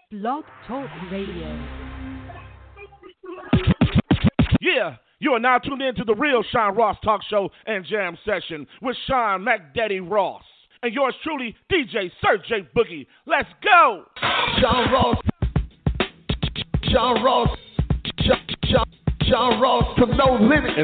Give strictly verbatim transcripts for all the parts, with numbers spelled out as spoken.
Blog Talk Radio. Yeah, you are now tuned in to the real Sean Ross Talk Show and Jam Session with Sean McDaddy Ross. And yours truly, D J Sir J Boogie. Let's go! Sean Ross. Sean Ross. Sean, Sean, Sean Ross to No Limit.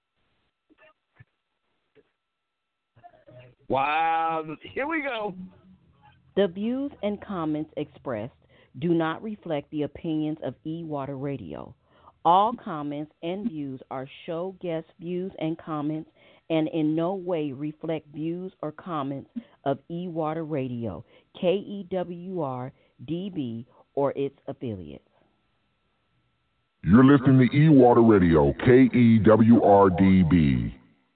Wow, here we go. The views and comments expressed do not reflect the opinions of E-Water Radio. All comments and views are show guest views and comments and in no way reflect views or comments of E-Water Radio, K E W R, D B, or its affiliates. You're listening to E-Water Radio, K E W R D B.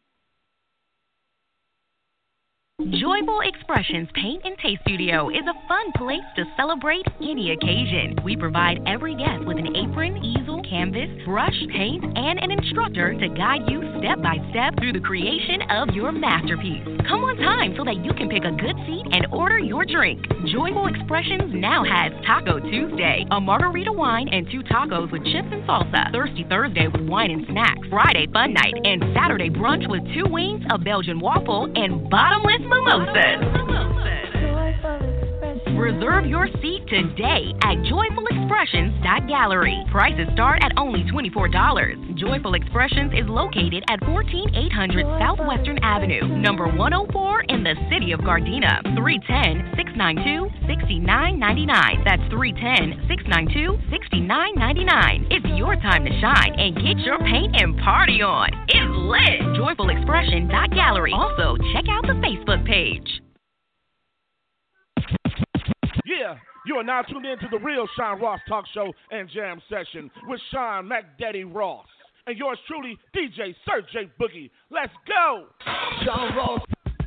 Joyful Expressions Paint and Taste Studio is a fun place to celebrate any occasion. We provide every guest with an apron, easel, canvas, brush, paint, and an instructor to guide you step by step through the creation of your masterpiece. Come on time so that you can pick a good seat and order your drink. Joyful Expressions now has Taco Tuesday, a margarita wine and two tacos with chips and salsa. Thirsty Thursday with wine and snacks. Friday Fun Night and Saturday Brunch with two wings, a Belgian waffle, and bottomless mimosas. Reserve your seat today at joyful expressions dot gallery. Prices start at only twenty-four dollars. Joyful Expressions is located at fourteen eight hundred Southwestern Avenue, number one oh four in the city of Gardena. three one zero, six nine two, six nine nine nine. That's three one zero, six nine two, six nine nine nine. It's your time to shine and get your paint and party on. It's lit. joyful expression dot gallery. Also, check out the Facebook page. Yeah, you are now tuned in to the real Sean Ross Talk Show and Jam Session with Sean McDaddy Ross. And yours truly, D J Sir J Boogie. Let's go! Sean Ross.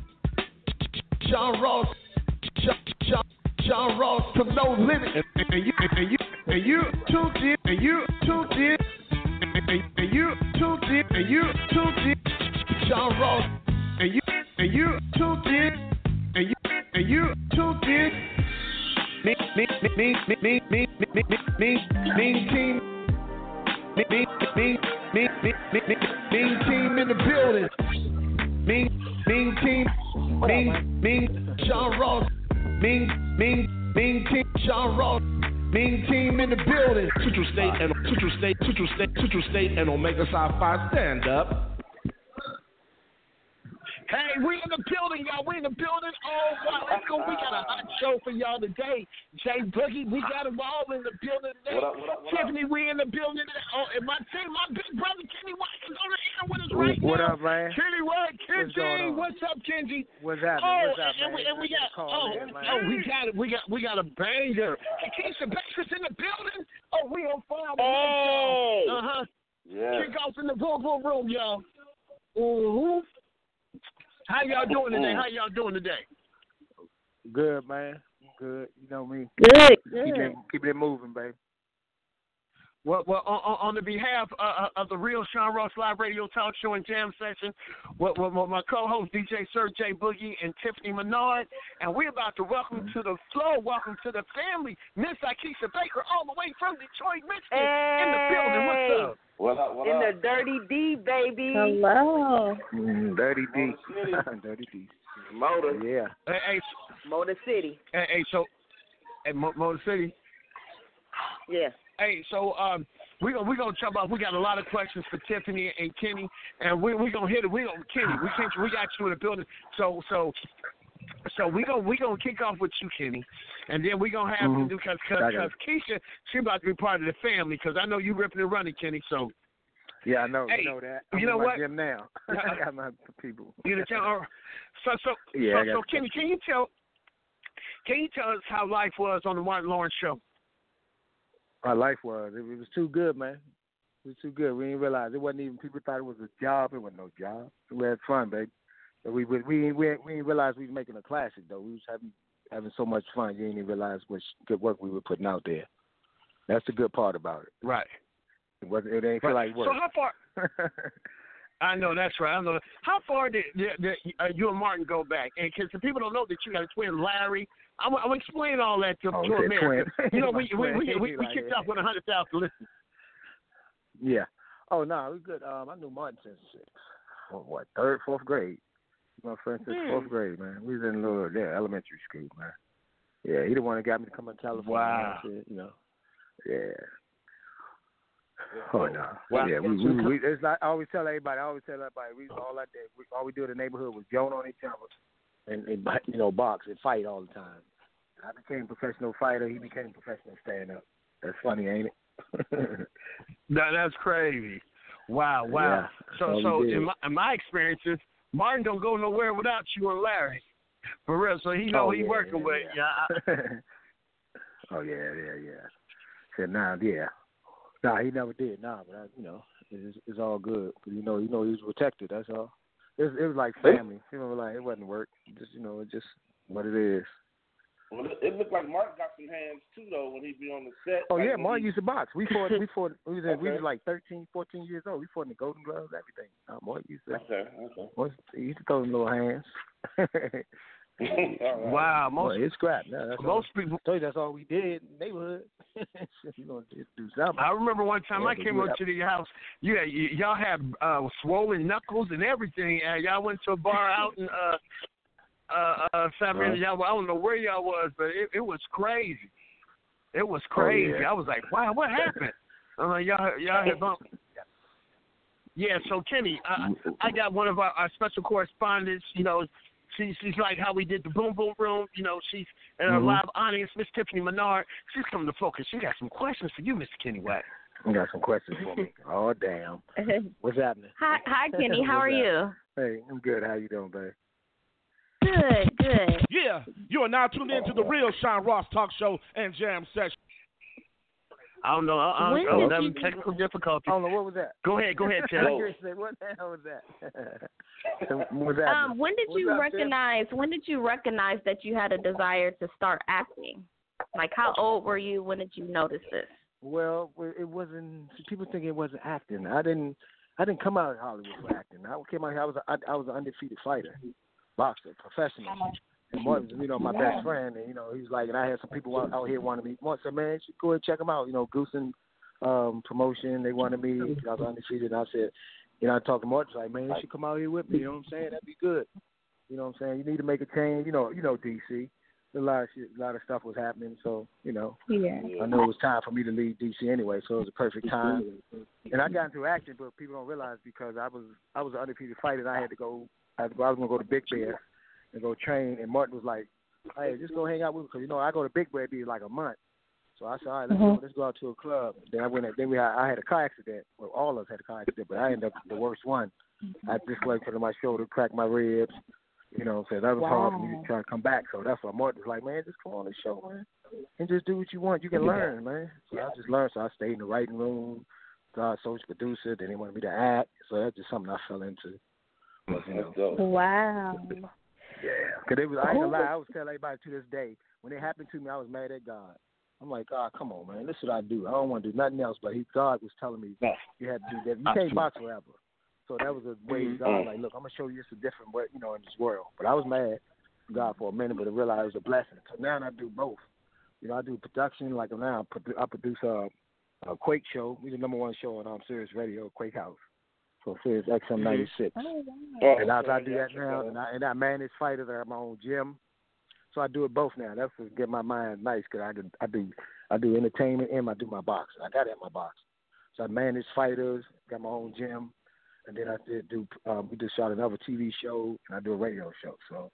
Sean Ross. Sean, Sean, Sean Ross to No Limit. And, and you, and you, and you tuned in, and you tuned in, and, and, and you tuned in, and you tuned in. Sean Ross. And you, and you tuned in, and you, and you tuned in. Me, me, me, me, me, me, me, me, me, me, mean team. Me, me, me, me, me, me, me, Mean team in the building. mean, mean team. Mean, mean, Sean Ross. mean, mean, mean team. Sean Ross. Mean team in the building. Central State and Central State, Central State, Central State, and Omega Psi Phi stand up. Hey, we in the building, y'all. We in the building. Oh, wow. Let's go. We got a hot show for y'all today. Jay Boogie, we got them all in the building today. What up, what up, what Tiffany, up? we in the building today. Oh, and my team, my big brother, Kenny White, is on the air with us right What now. up, man? Kenny White, What's going Kenji. on? What's up, Kenji? What's happening? Oh, What's up, and, man? we, and we got, Call oh, in, man. oh, we got it. We got, we got a banger. Keisha Baker's in the building. Oh, we on fire. Hey. Uh huh. Yeah. Kick off in the boom boom room, y'all. Mm-hmm. How y'all doing today? How y'all doing today? Good, man. Good. You know me. Good. Keep it, keep it moving, baby. Well, well on, on the behalf uh, of the real Sean Ross Live Radio Talk Show and Jam Session, with, with my co-host D J Sir J Boogie and Tiffany Menard, and we're about to welcome to the floor, welcome to the family, Miss Akeisha Baker, all the way from Detroit, Michigan, hey. in the building. What's up? What up, what in up? the Dirty D, baby. Hello. Mm, dirty D. Dirty D. Motor. Yeah. Hey, hey, Motor City. hey, hey so, hey, Mo- Motor City. Yeah. Hey, so um, we're gonna we gonna jump off. We got a lot of questions for Tiffany and Kenny, and we we gonna hit it. We gonna Kenny. We can't, we got you in the building. So so so we gonna we gonna kick off with you, Kenny, and then we gonna have Mm-hmm. you because because Keisha she about to be part of the family because I know you ripping and running, Kenny. So Yeah, I know. Hey, you know that. I'm you know in my what? gym now. I got my people. you know, tell- so so Yeah, so, I got so Kenny, can you tell can you tell us how life was on the Martin Lawrence show? My life was. It, it was too good, man. It was too good. We didn't realize it wasn't even. People thought it was a job. It wasn't no job. We had fun, baby. But we we we we, we didn't realize we was making a classic though. We was having having so much fun. You didn't even realize what good work we were putting out there. That's the good part about it. Right. It wasn't. It ain't feel like work. So how far? I know that's right. I know. How far did, did, did uh, you and Martin go back? And because the people don't know that you got a twin, Larry. I'm, I'm explaining all that to, Oh, to he said America. twin. You know, we we, Twin. we, we, we Like, kicked yeah. off with one hundred thousand listeners. Yeah. Oh no, we good. Um, I knew Martin since what, what third, fourth grade. My friend since Hmm. fourth grade, man. We was in little yeah, elementary school, man. Yeah, he the one that got me to come to California. Wow. And shit, you know. Yeah. Oh no. Wow. Yeah, we, we, we it's like I always tell everybody. I always tell everybody. We all I did. We, all we do in the neighborhood was joan on each other, and, and you know box and fight all the time. I became a professional fighter. He became a professional stand up. That's funny, ain't it? That, that's crazy. Wow, wow. Yeah, so, that's all so we did. in my, in my experiences, Martin don't go nowhere without you and Larry. For real. So he know Oh, he yeah, working yeah, with yeah. you. Oh yeah, yeah, yeah. Said nah, yeah. Nah, he never did. Nah, but I, you know, it's, it's all good. You know, you know, he was protected. That's all. It was, it was like family. You know, like it wasn't work. Just you know, it's just what it is. Well, it, it looked like Mark got some hands too, though, when he be on the set. Oh like yeah, when Mark he- used to box. We fought. We fought. We was, in, we Okay. was like thirteen, fourteen years old. We fought in the Golden Gloves, everything. Uh, Mark used to. Okay, okay. Mark, he used to throw them little hands. All right. Wow, most Well, it's scrap. No, that's most all, people. I told you that's all we did in the neighborhood. You know, just do something. I remember one time Yeah, I but came you- over to your house. You had, y- y'all had uh, swollen knuckles and everything. And y'all went to a bar out in uh, uh, uh, San Uh-huh. Y'all, I don't know where y'all was, but it, it was crazy. It was crazy. Oh, yeah. I was like, wow, what happened? I'm like, y'all, y'all had bumped. Yeah, so Kenny, I, I got one of our, our special correspondents. You know, she, she's like how we did the Boom Boom Room. You know, she's in our Mhm. live audience, Miss Tiffany Menard. She's coming to focus. She got some questions for you, Mister Kenny Watt. You got some questions for me. Oh damn. What's happening? Hi, hi, Kenny. How What's are you? Hey, I'm good. How you doing, babe? Good, good. Yeah, you are now tuned in to the real Sean Ross Talk Show and Jam Session. I don't know. I, When I, I'm did having you- technical difficulties. I don't know what was that. Go ahead, go ahead, Tim. I'm curious to say, what the hell was that? What's that? Um, when did What's you up, Tim? recognize? When did you recognize that you had a desire to start acting? Like, how old were you? When did you notice this? Well, it wasn't. People think it wasn't acting. I didn't. I didn't come out of Hollywood for acting. I came out here. I was. A, I, I was an undefeated fighter, boxer, professional. And Martin was, you know, my best friend, and you know, he was like, and I had some people out, out here wanting me. Martin said, "Man, you should go and check him out." You know, Goosen um, promotion. They wanted me. I was undefeated. And I said, you know, I talked to Martin. Like, man, you should come out here with me. You know what I'm saying? That'd be good. You know what I'm saying? You need to make a change. You know, you know, D C. A lot of shit, a lot of stuff was happening. So, you know, Yeah. I knew it was time for me to leave D C anyway. So it was a perfect time. And I got into acting, but people don't realize because I was I was an undefeated fighter. And I had to go. I, had to go, I was gonna go to Big Bear and go train. And Martin was like, "Hey, just go hang out with me because you know I go to Big Bear, it'd be like a month." So I said, "All right, let's Mhm. go. Let's go out to a club." Then I went. Then we had, I had a car accident. Well, all of us had a car accident, but I ended up the worst one. I dislocated my shoulder, cracked my ribs. You know, so that was hard for me to try to come back. So that's why Martin was like, "Man, just come on the show, man, and just do what you want. You can learn, man." So I just learned. So I stayed in the writing room. Got a social producer. Then they wanted me to act. So that's just something I fell into. But, you know, Wow. yeah, because it was. I ain't gonna lie. I was telling everybody to this day when it happened to me, I was mad at God. I'm like, God, come on, man. This is what I do. I don't want to do nothing else. But he, God was telling me you had to do that. You can't box forever. So that was a way God like, look, I'm gonna show you it's a different way, you know, in this world. But I was mad at God for a minute, but I realized it was a blessing. So now I do both. You know, I do production. Like now, I produ- I produce a, a Quake show. We the number one show on um, Sirius Radio, Quake House. So Sirius X M ninety-six. Oh, wow. And as I do that now, and I, and I manage fighters. I have my own gym. So I do it both now. That's to get my mind nice because I do, I do I do entertainment and I do my boxing. I got to have my boxing. So I manage fighters, got my own gym, and then I did do. Um, we just shot another T V show and I do a radio show. So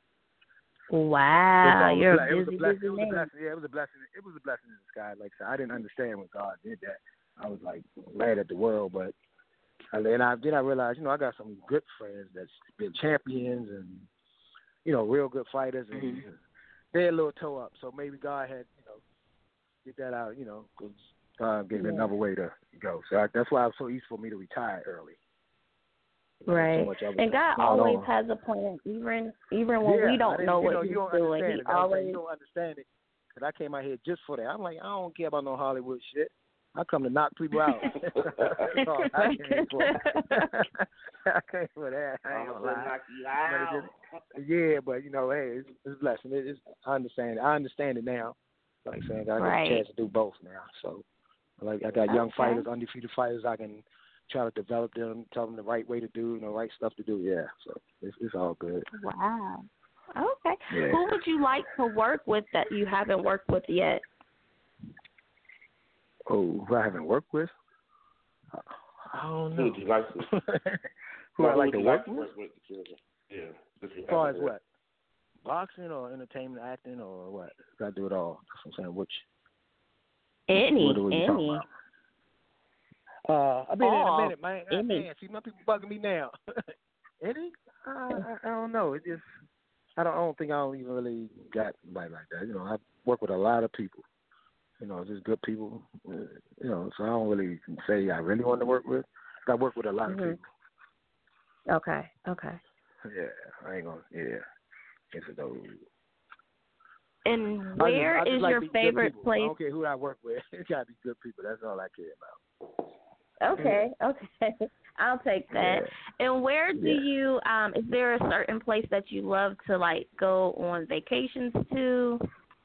Wow, it's all you're ble- a it was a busy, blessing. busy It was a man. blessing. Yeah, it was a blessing. It was a blessing in disguise. Like I said, I didn't understand when God did that. I was like mad at the world, but and then I then I realized, you know, I got some good friends that's been champions and you know, real good fighters, and Mm-hmm. they're a little toe up. So maybe God had, you know, get that out, you know, because God gave me Yeah. another way to go. So I, that's why it was so easy for me to retire early. You know, Right. so much other And God stuff going always on. has a plan, even even when Yeah, we I don't didn't- know you what know, He's you don't doing. understand He it. That's what I'm saying. always. You don't understand it. Because I came out here just for that. I'm like, I don't care about no Hollywood shit. I come to knock people out. That's all I came for. I came for that. I ain't gonna lie. Knock you But out. it just- yeah, but you know, hey, it's, it's a blessing. It, it's, I understand. I understand it now. Like I said, I got Right. a chance to do both now. So, like, I got young Okay. fighters, undefeated fighters. I can try to develop them, tell them the right way to do, you know, right stuff to do. Yeah, so it's, it's all good. Wow. Okay. Yeah. Who would you like to work with that you haven't worked with yet? Oh, who I haven't worked with? I, I don't know. Who would you like to? Who I like would to you work to with? work with? Children? Yeah. If you As far as haven't what? Boxing or entertainment, acting, or what? I do it all. That's what I'm saying. Which? Any, what are you talking any. about? Uh, I've been All. in a minute, man. Uh, Any. man, see, my people bugging me now. Any? Uh, I, I don't know. It just, I don't, I don't think I don't even really got anybody like that. You know, I work with a lot of people. You know, just good people. Uh, you know, so I don't really say I really want to work with. I work with a lot Mhm. of people. Okay, okay. Yeah, I ain't gonna. Yeah, it's a those. And I just- where I just is like your to be good favorite people. I place? don't care who I work with. It gotta be good people. That's all I care about. Okay, okay. I'll take that. And where do Yeah. you um is there a certain place that you love to like go on vacations to?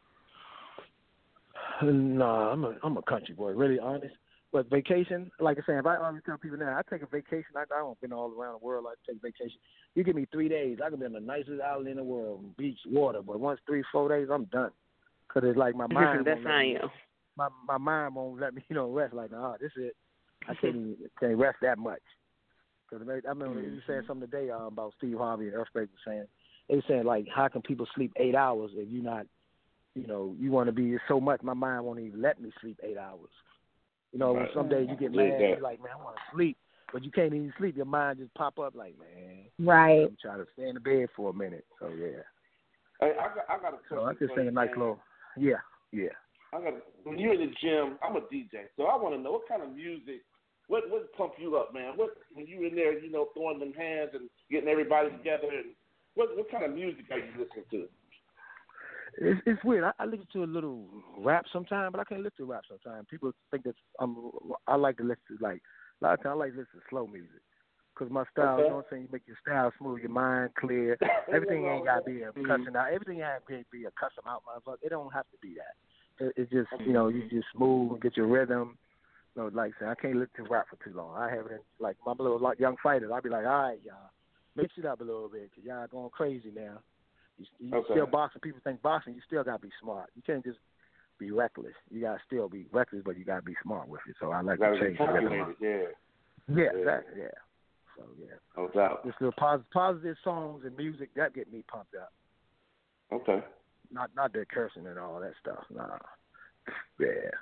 No, I'm a I'm a country boy, really honest. But vacation, like I say, if I always tell people now, I take a vacation. I I don't been all around the world. I take vacation. You give me three days, I can be on the nicest island in the world, beach, water. But once three, four days, I'm done. Cause it's like my mind. That's won't how let I me, am. my my mind won't let me, you know, rest. Like, nah, this is it. I can't even, can't rest that much. Cause I remember you said something today um, about Steve Harvey and Earthquake was saying. They were saying like, how can people sleep eight hours if you're not, you know, you want to be so much. My mind won't even let me sleep eight hours. You know, when Right. some days you get Yeah, mad, that. you're like, man, I want to sleep, but you can't even sleep. Your mind just pop up like, man, Right. I'm trying to stay in the bed for a minute. So yeah. Hey, I got, I got a question. So I just for think you, a nice man. little, yeah, yeah. I got when you're in the gym. I'm a D J, so I want to know what kind of music, what what pump you up, man. What when you in there, you know, throwing them hands and getting everybody together, and what what kind of music are you listening to? It's, it's weird. I, I listen to a little rap sometimes, but I can't listen to rap sometimes. People think that I'm. I like to listen to like a lot of times. I like to listen to slow music because my style. Okay. You know what I'm saying? You make your style smooth, your mind clear. Everything ain't got to be a Mhm. cussing out. Everything ain't got to be a cussing out, motherfucker. It don't have to be that. It, it's just you know you just smooth and get your rhythm. You know, like I said, I can't listen to rap for too long. I have it in, like my little like, young fighters. I'll be like, all right, y'all, mix it up a little bit, cause y'all going crazy now. You, you Okay. still boxing. People think boxing. You still gotta be smart. You can't just be reckless. You gotta still be reckless, but you gotta be smart with it. So I like Gotta to be change the rhythm. calculated, yeah. Yeah, Yeah. exactly. Yeah. So yeah, No doubt. just little positive, positive songs and music that get me pumped up. Okay. Not not the cursing and all that stuff. Nah. Yeah.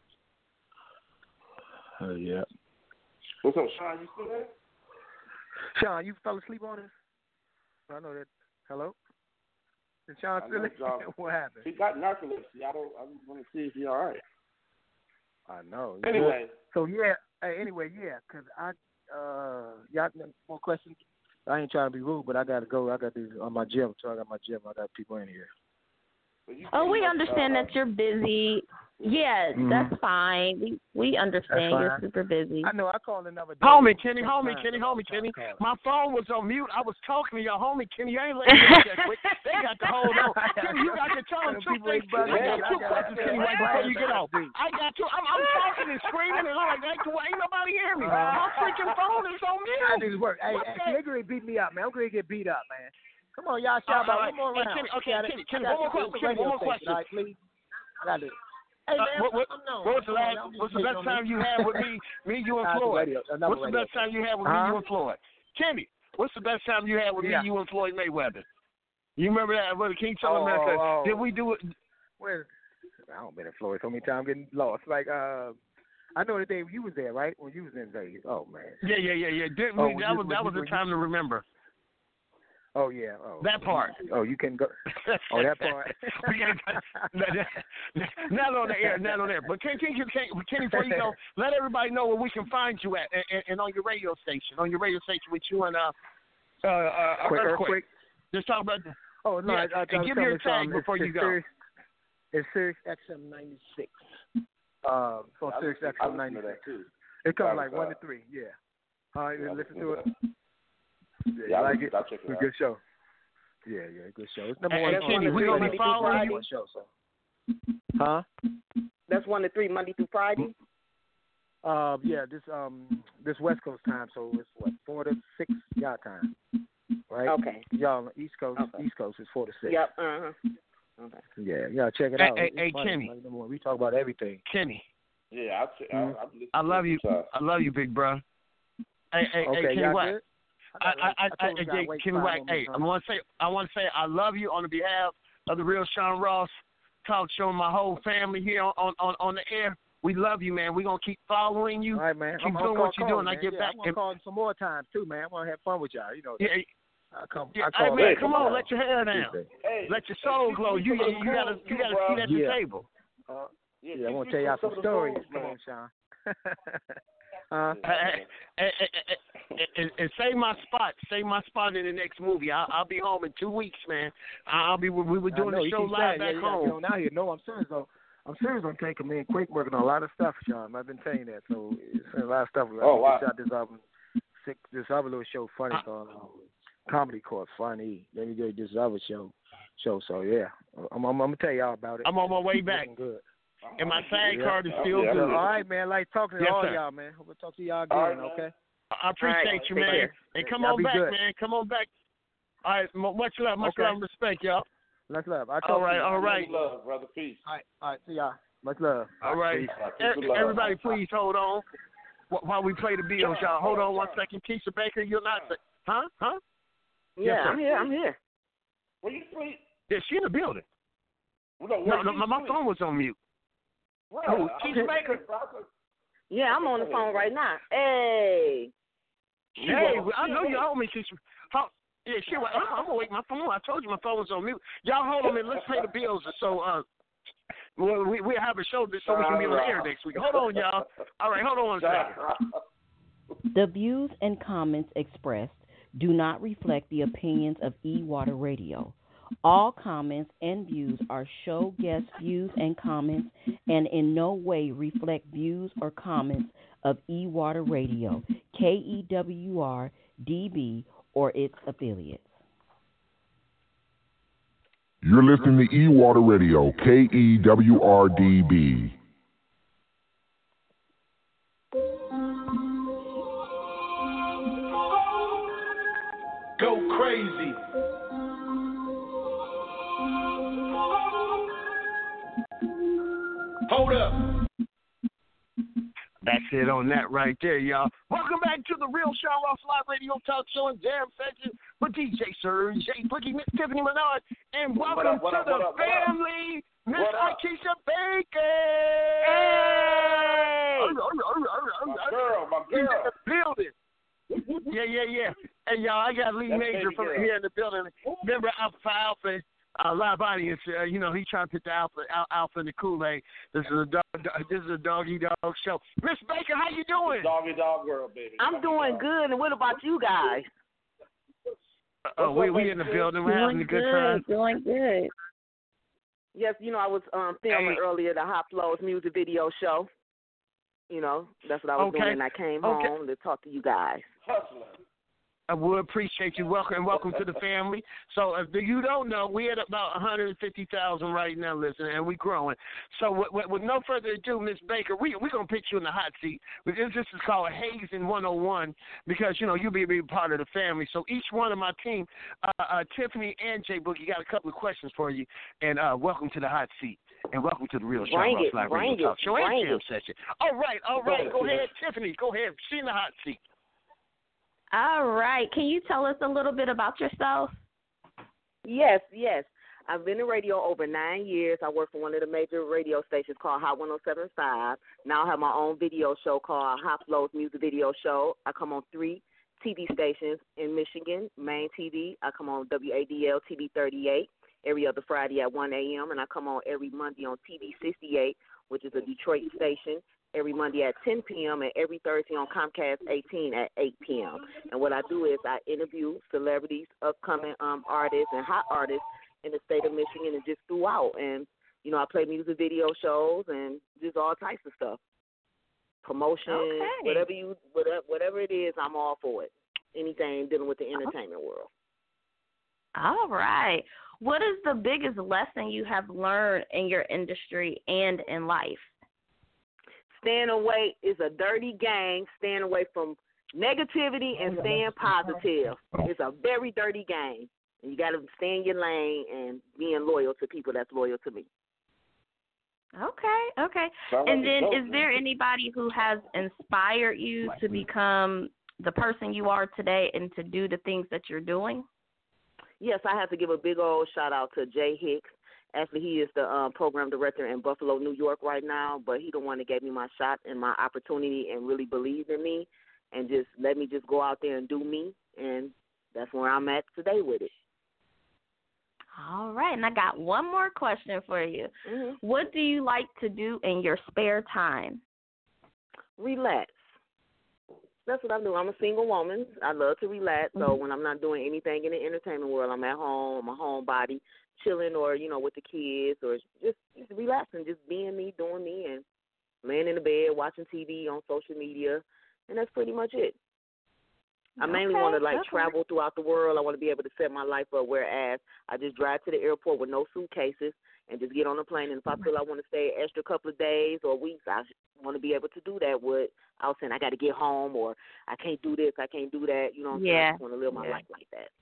Uh, yeah. What's up, Sean? You still there? Sean, you fell asleep on us? I know that. Hello. Is Sean I still know, in? John. What happened? He got narcolepsy. I don't. I just want to see if he's all right. I know. Anyway. So yeah. Hey, anyway, yeah, 'cause I uh, y'all got more questions. I ain't trying to be rude, but I gotta go. I got these on my gym. So I got my gym. I got people in here. Oh, we understand uh, that you're busy. Yeah, Mhm. that's fine. We we understand That's you're fine. super busy. I know. I called another day. Homie, Kenny, homie, Sometimes Kenny, I'm homie, trying Kenny. to call it. My phone was on mute. I was talking to your homie, Kenny. You ain't letting me get that quick. They got to hold on. Kenny, you got to tell them two People things. ain't bugging I me. got two I got- questions, I Kenny, got- right before you get off. I got two. I'm, I'm talking and screaming, and I'm like, ain't, ain't nobody hear me. My freaking phone is on mute. I need to work. Hey, What hey, the- they're going to beat me up, man. I'm going to get beat up, man. Come on, y'all shout All out right. one more Hey, round. Kenny, okay, I got it. Kenny, Kenny, I got one more it. question, It's a Kenny, one radio more station, question. all right, please. I got it. Hey, Uh, man, what, what, I'm known. what was the Come on, last? y'all What's the just best on me. time you had with me, me, you, and Nah, it's a Floyd? radio- another What's the radio best time you had with me, Huh? you, and Floyd? Kenny, what's the best time you had with Yeah. me, you, and Floyd Mayweather? You remember that? What the King Tell Oh, America? oh, oh. Did we do it? Where? I don't been in Florida so many times getting lost. Like, uh, I know the day you was there, right? When you was in Vegas. Oh man. Yeah, yeah, yeah, yeah. Did Oh, we, when that you- was when that you- was the when you- time to remember. Oh yeah. Oh. That part. Oh, you can go. Oh, that part. we can't, not on the air, not on the air. But Kenny, Kenny, Kenny, Kenny, before you go, let everybody know where we can find you at, and, and on your radio station, on your radio station with you and uh, uh, uh Quick Earthquake. earthquake. Just talk about. The, Oh no! yeah, I, I, and I give tell your me tag something. before it's, you it's go. Sirius, it's Sirius X M ninety-six. Uh, it's on I Sirius listen- X I M listen to ninety-six. that too. It comes Private like one Side. to three. Yeah. All right, Yeah, I listen listen to to it. that. Yeah, Yeah, you I like listen- it? I'll check it It's a out. good show. Yeah, yeah, good show. It's number Hey, one. hey, on- Kenny, on we gonna be Monday following through you? Friday show, so. Huh? That's one to three, Monday through Friday. Uh, yeah, this um this West Coast time, so it's what four to six y'all time, right? Okay. Y'all on the East Coast. Okay. East Coast is four to six. Yep. Uh huh. Okay. Yeah, y'all check it Hey, out. hey, It's hey, funny. Kenny. Like, number one, we talk about everything. Kenny, Yeah, I'll check. Mhm. I'll, I'll listen I to love it you. sometime. I love you, big bro. Hey, hey, Okay, hey, Kenny y'all Wack. good? I, I, I, I, told you I, guys wait Kenny five Wack. more Hey, minutes, I huh? want to say, I want to say, I love you on the behalf of the Real Sean Ross Talk Show and my whole family here on, on, on, on the air. We love you, man. We're gonna keep following you. All right, man. Keep I'm, doing I'm what you're call, doing. I man. get yeah, back. I'm gonna and, call some more times too, man. I'm gonna have fun with y'all. You know. yeah, I come. yeah, I hey, call man, back come some on, more. let your hair down. Hey, Let your soul hey, glow. You, keep you, you gotta, you gotta sit at the bro. Yeah. table. Uh, Yeah, yeah, I keep want to me tell y'all some some of the stories. rules, Come man. on, Sean. uh, Hey, hey, hey, hey, hey, and, and save my spot. Save my spot in the next movie. I'll, I'll be home in two weeks, man. I'll be. We were I doing know, the you show keep live saying, back yeah, you gotta home. get on out here. No, I'm serious though. I'm serious on taking me and Quick working on a lot of stuff, Sean. I've been telling you that. So it's a lot of stuff. Oh, wow. Shot this album, six, this other little show, funny called um, Comedy Court, Funny. Then we did this other show. Show. So yeah, I'm, I'm, I'm gonna tell y'all about it. I'm on my way back. Looking good. And my SAG Yeah. card is still Yeah. good. All right, man. Like talking to Yes, all sir. y'all, man. Hope I talk to y'all All again. right, man. Okay. I appreciate All right, you, take man. care. And come Y'all on be back, good. man. Come on back. All right, m- much love, much Okay. love and respect, y'all. Much love. I talk All to right, you. all right. Love, brother. Peace. All right. All right. See y'all. Much love. All right. Peace. E- Everybody, please hold on wh- while we play the Beatles, y'all. Hold on one second. Keisha Baker, you're not. Huh? Huh? Yeah, Yes, sir. I'm here. I'm here. Where you sleep? Yeah, she in the building. Well, no, No, where no, you my, my sleep? phone was on mute. Where? Who? I'm Keisha here, Baker? brother. Yeah, I'm on the phone right now. Hey. Hey, I know you hold me, Keisha. How, yeah, she. I'm, I'm gonna wake my phone. I told you my phone was on mute. Y'all hold on, man. Let's pay the bills. So, uh, well, we we have a show this so we can be on the air next week. Hold on, y'all. All right, hold on one second. The views and comments expressed do not reflect the opinions of E-Water Radio. All comments and views are show guest views and comments and in no way reflect views or comments of E-Water Radio, K E W R, D B, or its affiliates. You're listening to E-Water Radio, K E W R D B. Go crazy. Hold up. That's it on that right there, y'all. Welcome back to the Real Sean Ross Live Radio Talk Show and Jam Session with D J Sir, J Boogie, Miss Tiffany Menard, and welcome What up, what to up, the what up, what up? family, Miss What up? Akeisha Baker. Hey! My girl, my She's in girl. the building. Yeah, yeah, yeah. Hey, y'all, I got Lee That's Major baby from girl. here in the building. Remember Alpha Alpha, uh, live audience. Uh, you know, he trying to put the Alpha al- Alpha in the Kool-Aid. This is a dog, this is a doggy dog show. Miss Baker, how you doing? Doggy dog world, baby. I'm Doggy doing dog. good. And what about you guys? Oh, we we in the building. We're having a good time. Doing good. Yes, you know, I was um, filming Hey. earlier the Hot Flows music video show. You know, that's what I was Okay. doing, and I came Okay. home to talk to you guys. Hustling. I would appreciate you. Welcome and welcome to the family. So if you don't know, we're at about one hundred fifty thousand right now, listening, and we're growing. So with, with, with no further ado, Miss Baker, we, we're going to put you in the hot seat. This this is called Hazing one oh one because, you know, you'll be a big part of the family. So each one of my team, uh, uh, Tiffany and J Boogie, got a couple of questions for you. And uh, welcome to the hot seat. And welcome to the Real Sean Bring Ross it, Live bring Radio it, Talk Show and bring Jam it. Session. All right, all right. Go ahead, Tiffany. Go ahead. She in the hot seat. All right. Can you tell us a little bit about yourself? Yes, yes. I've been in radio over nine years. I work for one of the major radio stations called Hot one oh seven point five. Now I have my own video show called Hot Flows Music Video Show. I come on three T V stations in Michigan, Main T V. I come on W A D L T V thirty-eight every other Friday at one a.m. And I come on every Monday on T V sixty-eight, which is a Detroit station, every Monday at ten p.m. and every Thursday on Comcast eighteen at eight p.m. And what I do is I interview celebrities, upcoming um, artists, and hot artists in the state of Michigan and just throughout. And you know, I play music video shows and just all types of stuff. Promotion, okay. whatever you, whatever, whatever it is, I'm all for it. Anything dealing with the entertainment oh. world. All right. What is the biggest lesson you have learned in your industry and in life? Staying away is a dirty game. Staying away from negativity and staying positive. It's a very dirty game. And you got to stay in your lane and being loyal to people that's loyal to me. Okay, okay. And then is there anybody who has inspired you to become the person you are today and to do the things that you're doing? Yes, I have to give a big old shout out to Jay Hicks. Actually, he is the um, program director in Buffalo, New York right now, but he the one that gave me my shot and my opportunity and really believed in me and just let me just go out there and do me, and that's where I'm at today with it. All right, and I got one more question for you. Mm-hmm. What do you like to do in your spare time? Relax. That's what I do. I'm a single woman. I love to relax. So Mm-hmm. when I'm not doing anything in the entertainment world, I'm at home, I'm a homebody, chilling or, you know, with the kids or just, just relaxing, just being me, doing me, and laying in the bed, watching T V on social media, and that's pretty much it. I mainly okay, want to, like, okay. travel throughout the world. I want to be able to set my life up, whereas I just drive to the airport with no suitcases and just get on a plane. And if I feel I want to stay an extra couple of days or weeks, I want to be able to do that without saying I got to get home or I can't do this, I can't do that. You know what I'm yeah. saying? I just want to live my yeah. life like that.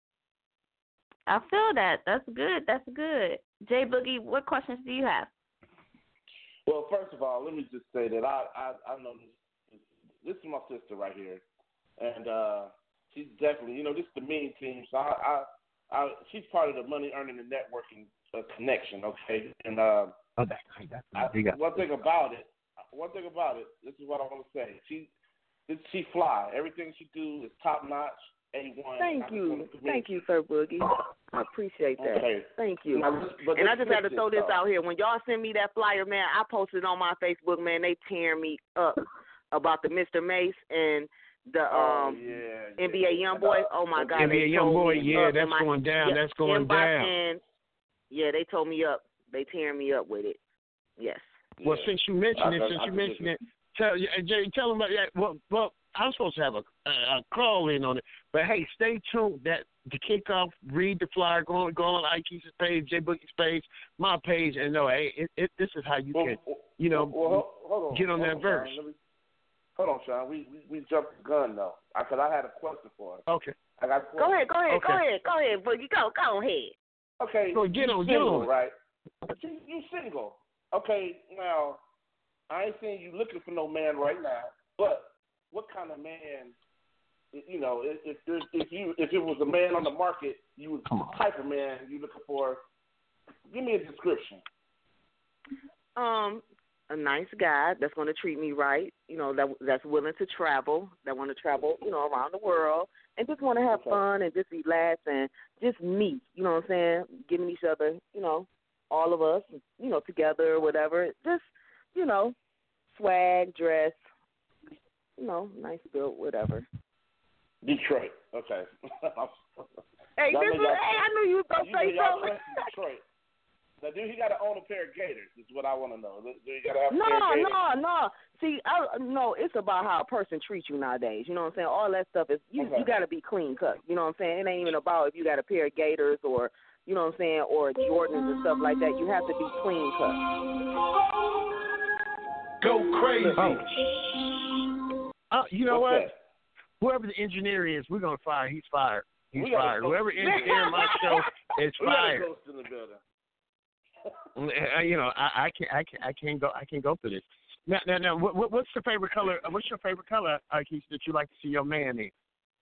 I feel that. That's good. That's good. Jay Boogie, what questions do you have? Well, first of all, let me just say that I I, I know this, this is my sister right here. And uh, she's definitely, you know, this is the mean team. So I, I, I she's part of the money earning and networking uh, connection. Okay, and uh, oh, that's, that's, I, one thing about it, one thing about it, this is what I want to say. She, this, she fly. Everything she do is top notch, A one. Thank you, thank you, Sir Boogie. I appreciate that. Okay. Thank you. Now, but and I just had to throw this though. out here. When y'all send me that flyer, man, I posted on my Facebook, man. They tearing me up about the Mister Mace and the um oh, yeah, N B A yeah. YoungBoy. Oh my God, N B A they YoungBoy, me yeah, up that's my, going down. Yeah, that's going inbox, down. And yeah, they told me up. They tearing me up with it. Yes. Well, Yeah. since you mentioned it, I, since I, you I mentioned it, tell Jay, tell them about that. Well, well, I'm supposed to have a, a, a crawl in on it, but hey, stay tuned. That the kickoff, read the flyer, go on, go on Ike's page, Jay Boogie's page, my page, and know, hey, it, it, this is how you well, can, you know, well, hold, hold on, get on hold that on, verse. Sean. Me, hold on, Sean. We, we we jumped the gun though, because I, I had a question for her. Okay. I got a question. Go ahead, go ahead, Okay. go ahead, go ahead, Boogie. Go, go ahead. Okay. So get on, you get single, on. right? You, you single. Okay, now, I ain't saying you looking for no man right now, but what kind of man, you know, if if, there's, if you if it was a man on the market, you was the type of man you looking for, give me a description. Um, a nice guy that's going to treat me right, you know, that that's willing to travel, that want to travel, you know, around the world, and just want to have Okay. fun and just relax and just meet, you know what I'm saying, giving each other, you know, all of us, you know, together or whatever, just, you know, swag, dress, you know, nice build, whatever. Detroit. Okay. Hey, Y'all this know was, y'all- hey, I knew you were going to you say know y'all something. friends in Detroit. Now, do he got to own a pair of Gators? Is what I want to know. Do he got to have a No, pair of Gators? no, no. See, I, no, it's about how a person treats you nowadays. You know what I'm saying? All that stuff is you. Okay. You got to be clean cut. You know what I'm saying? It ain't even about if you got a pair of Gators or you know what I'm saying, or Jordans and stuff like that. You have to be clean cut. Go crazy. Oh. Uh, you know What's what? that? Whoever the engineer is, we're gonna fire. He's fired. He's We gotta fired. go- Whoever engineering my show is We got a fired. ghost in the building. Uh, You know, I, I can't, I can't, I can't go, I can't go through this. Now, now, now, what, what- what's your favorite color? What's your favorite color, uh, Keith, that you like to see your man in?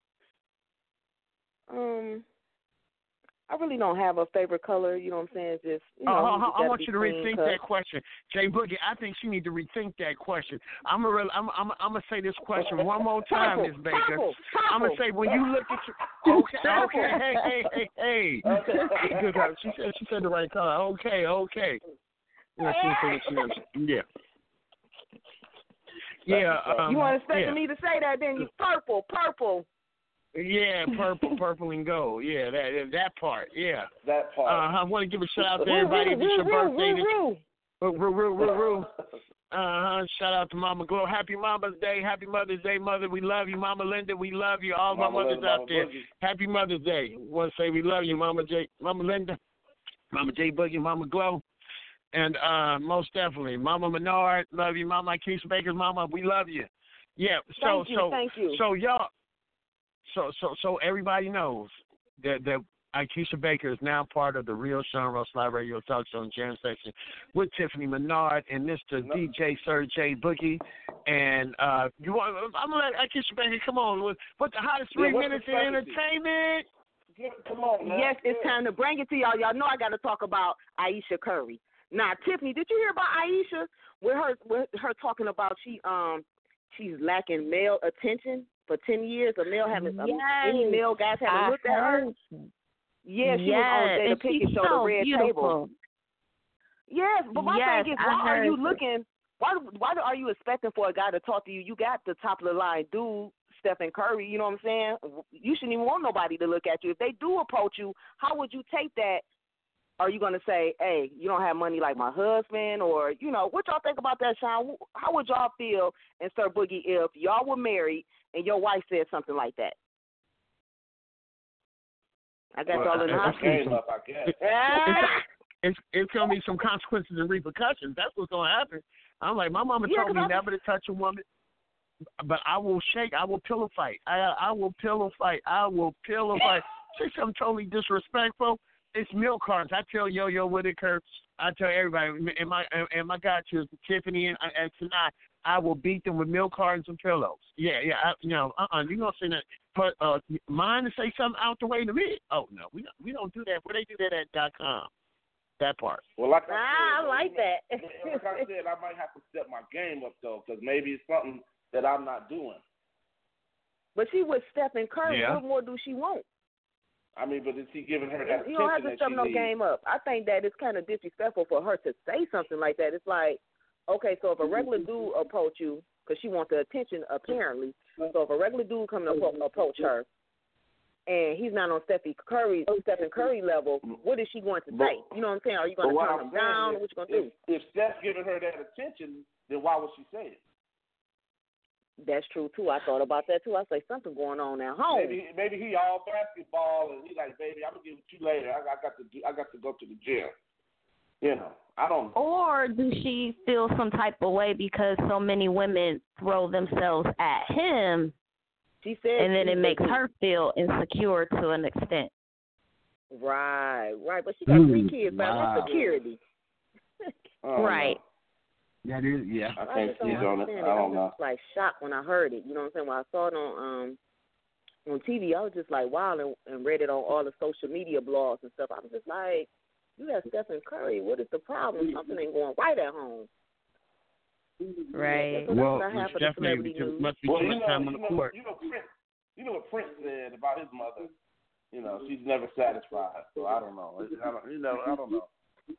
Um, I really don't have a favorite color. You know what I'm saying? It's just you know, Oh, you just I gotta want be you to clean rethink cut. that question, Jay Boogie. I think she need to rethink that question. I'm gonna, I'm, I'm, I'm gonna say this question one more time, Miss Baker. Purple, I'm gonna purple. say when you look at your, okay, Purple. okay, hey, hey, hey, hey. Okay. Good job. She said, she said the right color. Okay, okay. Yeah, she said she knows. Yeah. Yeah. Um, You weren't expecting yeah. me to say that, then you purple, purple. Yeah, purple, purple and gold. Yeah, that that part. Yeah, that part. Uh, I want to give a shout out to everybody. It's your birthday. Roo, roo, roo, roo, roo. Uh huh. Shout out to Mama Glow. Happy Mother's Day. Happy Mother's Day, Mother. We love you, Mama Linda. We love you. All Mama my mothers Linda, out Mama there. Boogie. Happy Mother's Day. Want to say we love you, Mama J, Mama Linda, Mama J Boogie, Mama Glow, and uh, most definitely Mama Menard. Love you, Mama Keisha Baker's Mama. We love you. Yeah. So thank you, so thank you. so y'all. So so so everybody knows that that Akeisha Baker is now part of the Real Sean Ross Live Radio Talk Show and Jam Section with Tiffany Menard and Mister No. D J Sir J Boogie. And uh, you want? I'm gonna let Akeisha Baker come on with what the hottest three yeah, minutes in entertainment. Yeah, come on, man. Yes, it's time to bring it to y'all. Y'all know I got to talk about Ayesha Curry. Now, Tiffany, did you hear about Ayesha? With her, with her talking about she um she's lacking male attention for ten years. A male haven't yes, um, any male guys haven't I looked at her. Yeah, she yes, was on Jada and Pinkett she's show, so The Red beautiful. Table. Yes, but my yes, thing is, I why are you heard looking? Why why are you expecting for a guy to talk to you? You got the top of the line dude, Stephen Curry. You know what I'm saying? You shouldn't even want nobody to look at you. If they do approach you, how would you take that? Are you gonna say, "Hey, you don't have money like my husband," or you know, what y'all think about that, Sean? How would y'all feel and Sir Boogie if y'all were married and your wife said something like that? I got Well, y'all in the I- I hospital. see. Up, I guess. Ah! It's it's gonna be some consequences and repercussions. That's what's gonna happen. I'm like, my mama Yeah, told me 'cause I- never to touch a woman, but I will shake. I will pillow fight. I I will pillow fight. I will pillow fight. Say something totally disrespectful. It's milk cartons. I tell Yo Yo Whitaker. I tell everybody. And my and my God, to Tiffany and, and tonight, I will beat them with milk cartons and pillows. Yeah, yeah. I, you know, uh, uh you gonna say that? But uh, mine to say something out the way to me. Oh no, we don't, we don't do that. Where they do that at dot com. That part. Well, like I, ah, said, I like that. Like I said, I might have to step my game up though, because maybe it's something that I'm not doing. But she with Stephen Curry. Yeah. What more do she want? I mean, but is he giving her that You don't have attention to that step she no needs? game up. I think that it's kind of disrespectful for her to say something like that. It's like, okay, so if a regular dude approach you, because she wants the attention apparently, so if a regular dude come to appro- approach her, and he's not on Stephen Curry, Stephen Curry level, what is she going to say? You know what I'm saying? Are you going to turn him down? Is, What you going to do? If Steph's giving her that attention, then why would she say it? That's true too. I thought about that too. I say something going on at home. Maybe maybe he all basketball and he like, baby, I'm gonna give it to you later. I, I got to do, I got to go to the gym. You know, I don't. Or does she feel some type of way because so many women throw themselves at him? She said, and then she it makes said, her feel insecure to an extent. Right, right. But she got Ooh, three kids, man. wow. That's security. Oh, Right. That is, yeah. I I can't just don't speak on it. understand I it. I don't was know. just like shocked when I heard it. You know what I'm saying? When I saw it on um on T V, I was just like wow, and, and read it on all the social media blogs and stuff. I was just like, you got Stephen Curry. What is the problem? Something ain't going right at home. Right. So that's Well, what I have it's for the definitely celebrity news. must be Well, too you much know, time on you the know, court. you know, Prince. You know what Prince said about his mother. You know, she's never satisfied. So I don't know. I don't, you know, I don't know.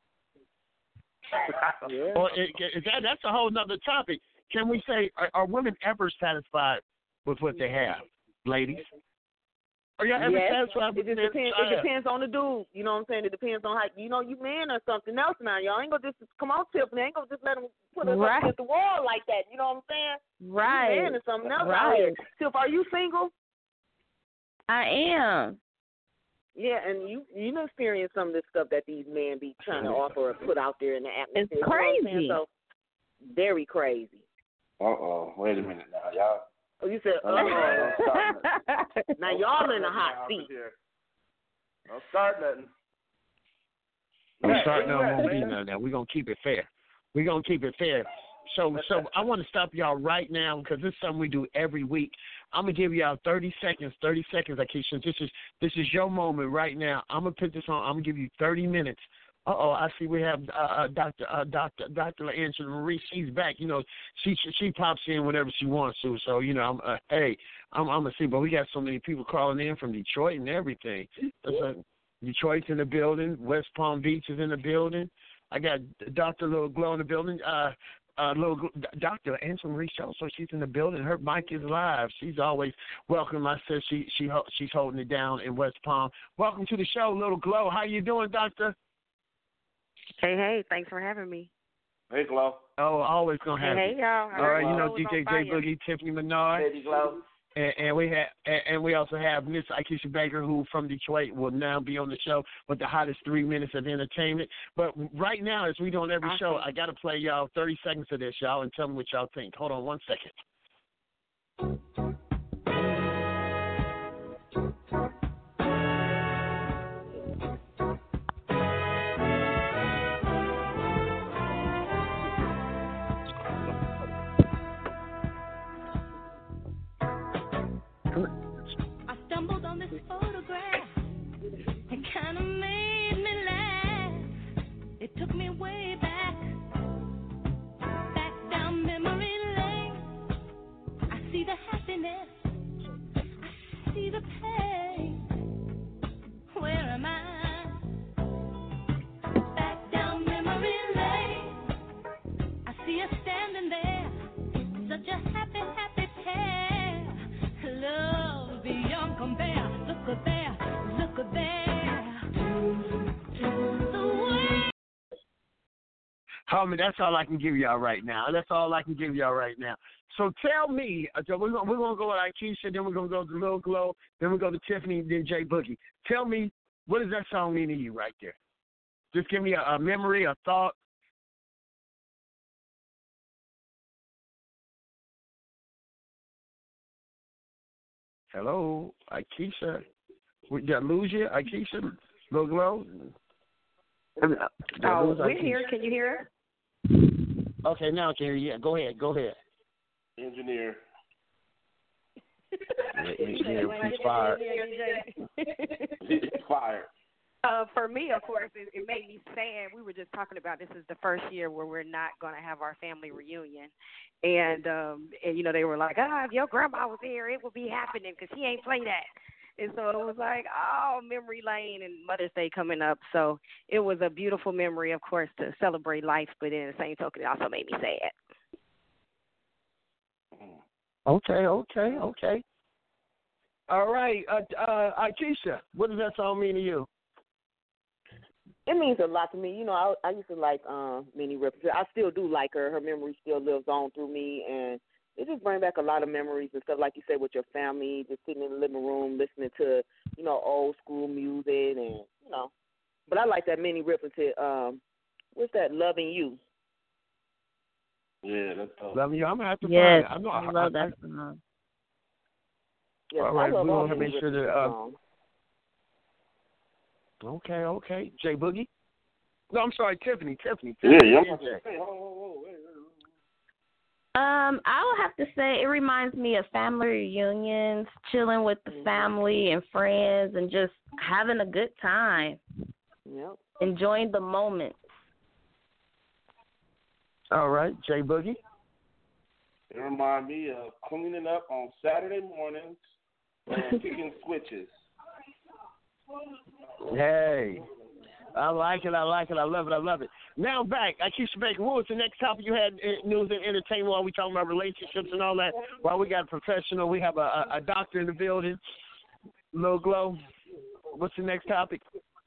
Yeah. Well, it, it, that, that's a whole nother topic. Can we say, are, are women ever satisfied with what they have, ladies? Are y'all ever Yes. satisfied It with just their depends. desire? It depends on the dude. You know what I'm saying? It depends on how you know you man or something else now. Y'all ain't gonna just come on, Tiffany. Ain't gonna just let him put us Right. up against the wall like that. You know what I'm saying? Right. You man or something else out Right. here. Tiff, are you single? I am. Yeah, and you you done experienced some of this stuff that these men be trying to offer or put out there in the atmosphere. It's You know what I'm saying? crazy. So very crazy. Uh oh. Wait a minute now, y'all. Oh, you said, uh Don't oh. start nothing. Now y'all in the Don't hot start seat. nothing here. Don't start nothing. I'm Yeah, starting where you on at, won't be man? none of that. We're going to keep it fair. We're going to keep it fair. So so I want to stop y'all right now because this is something we do every week. I'm going to give y'all thirty seconds, thirty seconds, Akeisha. This is this is your moment right now. I'm going to put this on. I'm going to give you thirty minutes. Uh-oh, I see we have uh, uh, Doctor Uh, Doctor Doctor Angela Marie. She's back. You know, she she pops in whenever she wants to. So, you know, I'm uh, hey, I'm, I'm going to see. But we got so many people calling in from Detroit and everything. Uh, Detroit's in the building. West Palm Beach is in the building. I got Doctor Little Glow in the building. Uh, uh, little Doctor Angela Marie Show, so she's in the building. Her mic is live. She's always welcome. I said she she she's holding it down in West Palm. Welcome to the show, Little Glow. How you doing, Doctor? Hey, hey, thanks for having me. Hey, Glow. Oh, always gonna have hey, you. Hey, y'all. All right, you know D J J Boogie, Tiffany Menard. Baby Glow. And, and we have, and, and we also have Miss Akeisha Baker, who from Detroit will now be on the show with the hottest three minutes of entertainment. But right now, as we do on every awesome. show, I got to play y'all thirty seconds of this, y'all, and tell me what y'all think. Hold on one second. I stumbled on this photograph. It kind of made me laugh. It took me way back, back down memory lane. I see the happiness, I see the pain. Where am I? Back down memory lane. I see us standing there, such a happy, happy pair. Love beyond compare. Look at there, look at there. The way. Homie, that's all I can give y'all right now. That's all I can give y'all right now. So tell me, uh, we're gonna we're gonna go with Akeisha, then we're gonna go to Lil Glow, then we go to Tiffany, then Jay Boogie. Tell me, what does that song mean to you right there? Just give me a, a memory, a thought. Hello, Akeisha. Did I lose you, Akeisha? Lil Glow? Oh, we're here. Can you hear? Okay, now I can hear you. Yeah, go ahead. Go ahead. Engineer. Engineer, he's fired. He's fired. Uh, for me, of course, it, it made me sad. We were just talking about this is the first year where we're not going to have our family reunion, and um, and you know they were like, ah, if your grandma was here, it would be happening because she ain't play that. And so it was like, oh, memory lane and Mother's Day coming up. So it was a beautiful memory, of course, to celebrate life, but in the same token, it also made me sad. Okay, okay, okay. All right, uh, uh, Akeisha, what does that song mean to you? It means a lot to me. You know, I, I used to like um, Minnie Riperton. I still do like her. Her memory still lives on through me, and it just brings back a lot of memories and stuff, like you said, with your family, just sitting in the living room listening to, you know, old school music, and you know. But I like that Minnie Riperton. Um, what's that? Loving You. Yeah, that's tough. Loving You. I'm gonna have to yes, find it. I, know, I love I, that song. Yes, all right, we're gonna make sure that. Uh, Okay, okay. Jay Boogie? No, I'm sorry, Tiffany. Tiffany. Tiffany. Yeah, yeah. Hey, hold on, hold on, wait, wait, wait. Um, I would have to say it reminds me of family reunions, chilling with the family and friends, and just having a good time. Yep. Enjoying the moment. All right, Jay Boogie. It reminds me of cleaning up on Saturday mornings and kicking switches. Hey, I like it, I like it, I love it, I love it. Now back, Akeisha Baker, what was the next topic you had in news and entertainment while we talking about relationships and all that? While we got a professional, we have a, a, a doctor in the building, Lil Glow. What's the next topic?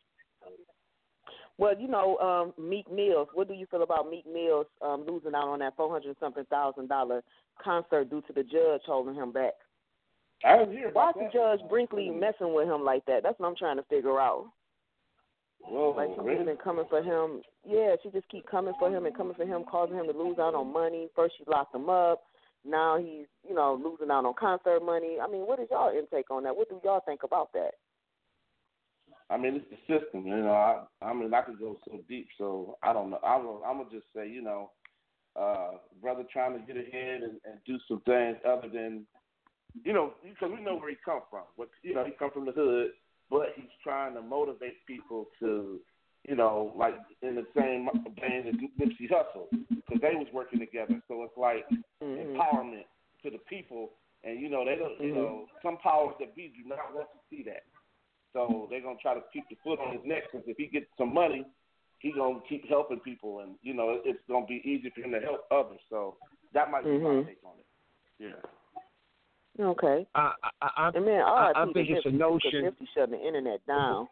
Well, you know, um, Meek Mills. What do you feel about Meek Mills um, losing out on that four hundred something thousand dollar concert due to the judge holding him back? I didn't hear about Why is that. the Judge Brinkley messing with him like that? That's what I'm trying to figure out. Whoa, like she's really? been coming for him. Yeah, she just keep coming for him and coming for him, causing him to lose out on money. First she locked him up. Now he's, you know, losing out on concert money. I mean, what is y'all intake on that? What do y'all think about that? I mean, it's the system, you know. I, I mean, I could go so deep, so I don't know. I will, I'm gonna just say, you know, uh, brother trying to get ahead and, and do some things other than, you know, because we know where he come from. But you know, he come from the hood, but he's trying to motivate people to, you know, like in the same vein as Nipsey Hussle, because they was working together. So it's like mm-hmm. empowerment to the people, and you know, they don't, you mm-hmm. know, some powers that be do not want to see that. So they're gonna try to keep the foot on his neck, because if he gets some money, he gonna keep helping people, and you know, it's gonna be easy for him to help others. So that might be mm-hmm. my take on it. Yeah. Okay. I, I, I, and man, I, I, I think it's a notion. Nipsey shutting the internet down.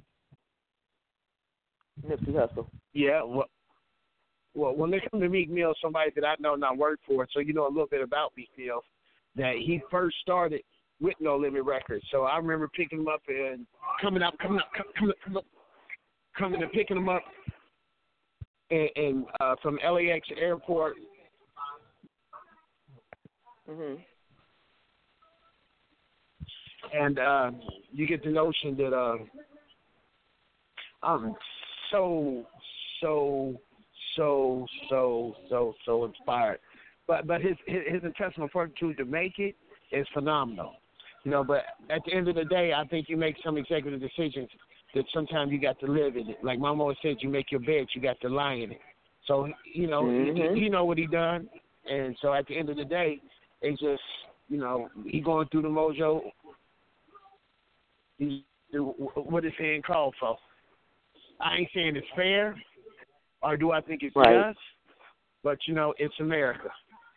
Nipsey Hussle. Yeah. Well, well, when they come to Meek Mill, somebody that I know not work for, so you know a little bit about Meek Mill, that he first started with No Limit Records. So I remember picking him up and coming up, coming up, coming up, coming up, coming and picking him up, and, and uh, from L A X airport. Mhm. And uh, you get the notion that uh, I'm so, so, so, so, so, so inspired. But but his his, his intestinal fortitude to make it is phenomenal. You know, but at the end of the day, I think you make some executive decisions that sometimes you got to live in it. Like Mama always said, you make your bed, you got to lie in it. So, you know, mm-hmm. you, you know what he done. And so at the end of the day, it's just, you know, he going through the mojo. He, what is saying called for? I ain't saying it's fair, or do I think it's right. just, but, you know, it's America.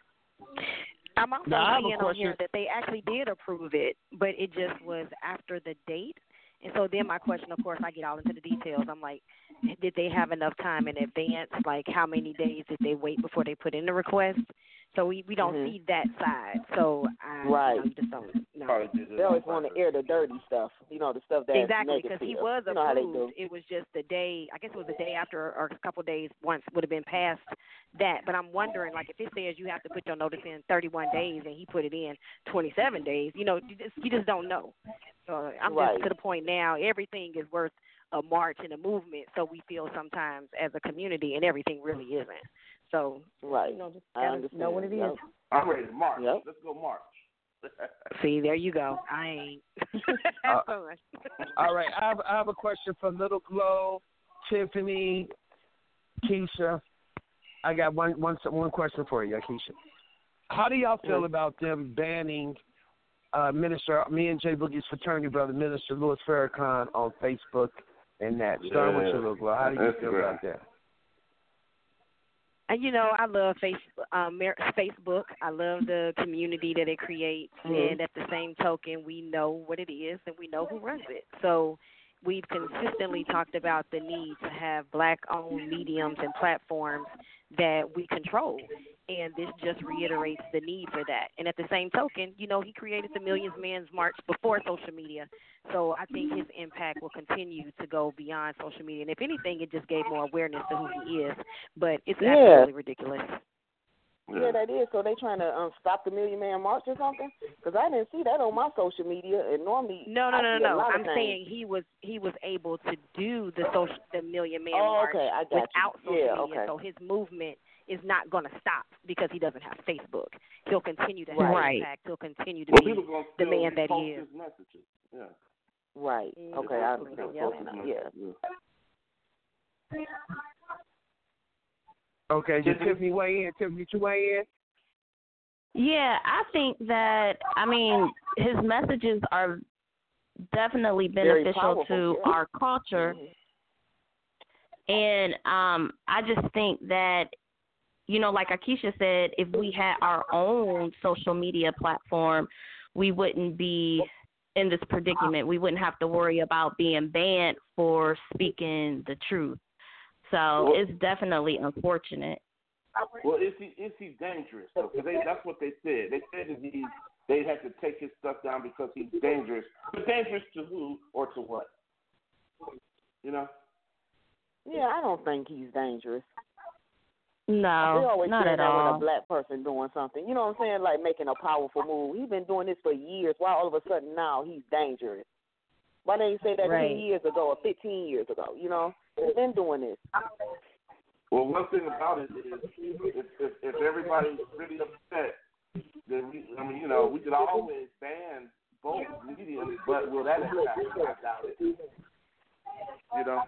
I'm also now, seeing on here that they actually did approve it, but it just was after the date. And so then my question, of course, I get all into the details. I'm like, did they have enough time in advance? Like, how many days did they wait before they put in the request? So we, we don't mm-hmm. see that side. So I right. you know, just don't know. They always want to air the dirty stuff, you know, the stuff that's exactly because he was you know approved. It was just the day. I guess it was the day after, or a couple of days once would have been past that. But I'm wondering, like, if it says you have to put your notice in thirty-one days and he put it in twenty-seven days, you know, you just, you just don't know. So I'm right. just to the point now. Everything is worth a march and a movement. So we feel sometimes as a community, and everything really isn't. So, right. you know, just I gotta know what it is. Yep. I'm ready to march. Yep. Let's go march. See, there you go. I ain't. uh, all right. I have, I have a question for Little Glow, Tiffany, Keisha. I got one, one, one question for you, Keisha. How do y'all feel about them banning uh, Minister, me and Jay Boogie's fraternity brother, Minister Louis Farrakhan, on Facebook and that? Starting yeah. with you, Little Glow. How do you feel about that? And, you know, I love face, um, Facebook. I love the community that it creates. Mm-hmm. And at the same token, we know what it is and we know who runs it. So we've consistently talked about the need to have black-owned mediums and platforms that we control. And this just reiterates the need for that. And at the same token, you know, he created the Millions Man's March before social media. So I think his impact will continue to go beyond social media. And if anything, it just gave more awareness to who he is. But it's yeah. absolutely ridiculous. Yeah, that is. So they trying to um, stop the Million Man March or something? Because I didn't see that on my social media. And normally, no, no, I no, see no. a lot I'm of things. saying he was he was able to do the social the Million Man oh, March okay. I got without you. social yeah, media. okay. So his movement is not going to stop because he doesn't have Facebook. He'll continue to have right. impact. He'll continue to well, be the man that he is. Messages. Yeah. Right. Mm-hmm. Okay, I understand. Yeah. Yeah. yeah. Okay, did Tiffany weigh in? Tiffany, you weigh in? Yeah, I think that, I mean, his messages are definitely beneficial to yeah. our culture. Mm-hmm. And um, I just think that, you know, like Akeisha said, if we had our own social media platform, we wouldn't be in this predicament. We wouldn't have to worry about being banned for speaking the truth. So well, it's definitely unfortunate. Well, is he is he dangerous? Though? Because that's what they said. They said that he they had to take his stuff down because he's dangerous. But dangerous to who or to what? You know? Yeah, I don't think he's dangerous. No, they always not saying at that all. when a black person doing something. You know what I'm saying? Like making a powerful move. He's been doing this for years. Why all of a sudden now he's dangerous? Why didn't you say that right. ten years ago or fifteen years ago? You know? He's been doing this. Well, one thing about it is if, if, if everybody's really upset, then, we, I mean, you know, we could always ban both mediums, but will that impact? I doubt it. You know?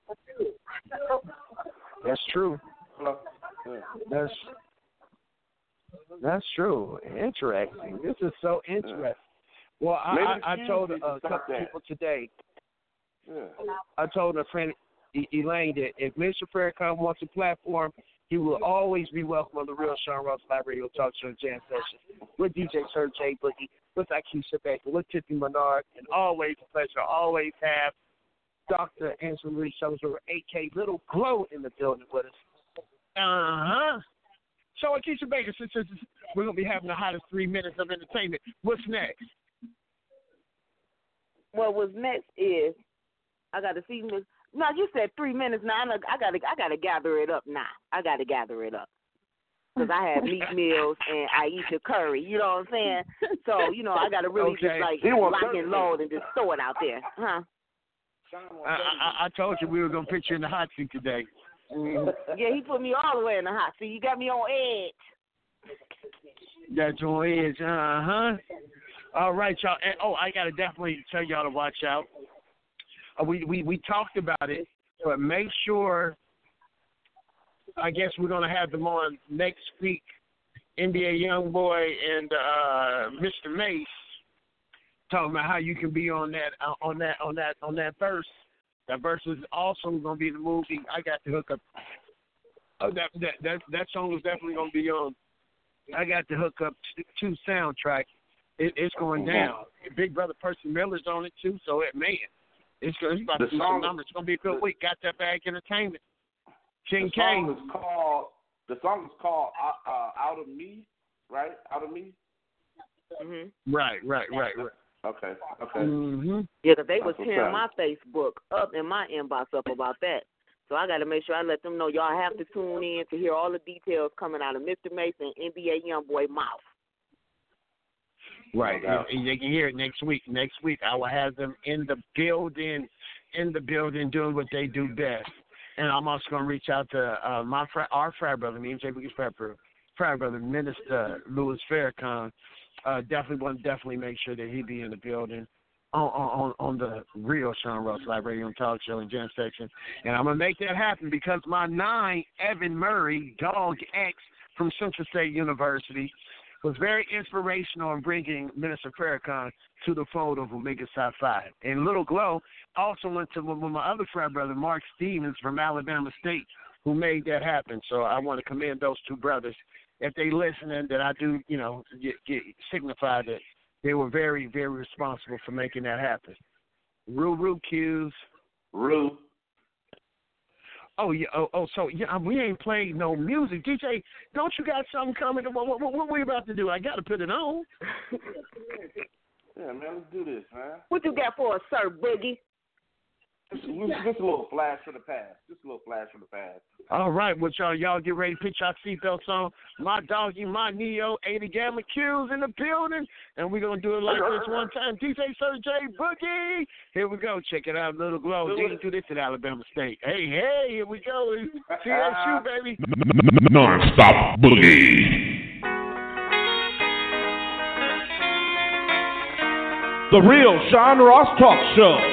That's true. Well, yeah. That's that's true. Interesting. This is so interesting. Well, I, I, I told a couple people today. Yeah. I told a friend E- Elaine, that if Mister Farrakhan wants a platform, he will always be welcome on the Real Sean Ross Live Radio Talk Show and Jam Session with D J Sir J Boogie, with Akeisha Baker, with Tiffany Menard, and always a pleasure. Always have Doctor Angela Marie Shelter, A K Little Glow, in the building with us. Uh-huh. So, Akeisha Baker, since we're going to be having the hottest three minutes of entertainment, what's next? Well, what's next is I got to see Miss. No, you said three minutes now. I got to, I got to gather it up now. I got to gather it up because I have Meat Mills and Aisha Curry. You know what I'm saying? So you know, I got to really okay. just like lock and load and just throw it out there, huh? I, I, I told you we were going to put you in the hot seat today. Mm-hmm. Yeah, he put me all the way in the hot seat. You got me on edge. Got you on edge, uh-huh. All right, y'all. And, oh, I got to definitely tell y'all to watch out. Uh, we, we, we talked about it, but make sure, I guess we're going to have them on next week, N B A Youngboy and uh, Mister Mace, talking about how you can be on that, uh, on that, on that, on that verse. That verse is also going to be in the movie. I got to hook up. Oh, that that that that song is definitely going to be on. I got to hook up two soundtracks. It, it's going down. Big Brother Percy Miller's on it too. So it man, it's, it's about to do some numbers. It's going to be a good week. Got That Bag Entertainment. King The song is called. The song is called uh, uh, "Out of Me," right? Out of Me. Mm-hmm. Right, right, right, right. Okay, okay. Mm-hmm. Yeah, because they was tearing my Facebook up and my inbox up about that. So I got to make sure I let them know y'all have to tune in to hear all the details coming out of Mister Mason, N B A Youngboy mouth. Right. And they can hear it next week. Next week I will have them in the building, in the building doing what they do best. And I'm also going to reach out to uh, my fr- our frat brother, me and Jay Boogie's frat brother, frat brother, Minister Louis Farrakhan. Uh, definitely want to definitely make sure that he be in the building on on, on the Real Sean Ross Live Radio and Talk Show and Jam Section. And I'm going to make that happen because my nine, Evan Murray, Dog X from Central State University, was very inspirational in bringing Minister Farrakhan to the fold of Omega Psi Phi. And Little Glow also went to with my other frat brother, Mark Stevens from Alabama State, who made that happen. So I want to commend those two brothers. If they listening, that I do, you know, get, get signify that they were very, very responsible for making that happen. Rue, Rue, Q's. Rue. Oh, yeah. Oh, oh, so yeah, we ain't played no music. D J, don't you got something coming? What, what, what, what we about to do? I got to put it on. Yeah, man, let's do this, man. What you got for us, Sir Boogie? Just, just a little flash from the past. Just a little flash from the past. All right, well, y'all, y'all get ready to put y'all seatbelts on. My doggy, my Neo, Ada Gamma Q's in the building, and we're going to do it like this one time. D J Sir J Boogie. Here we go. Check it out, Little Glow. They can do this at Alabama State. Hey, hey, here we go. C S U, baby. Non-stop boogie. The Real Sean Ross Talk Show.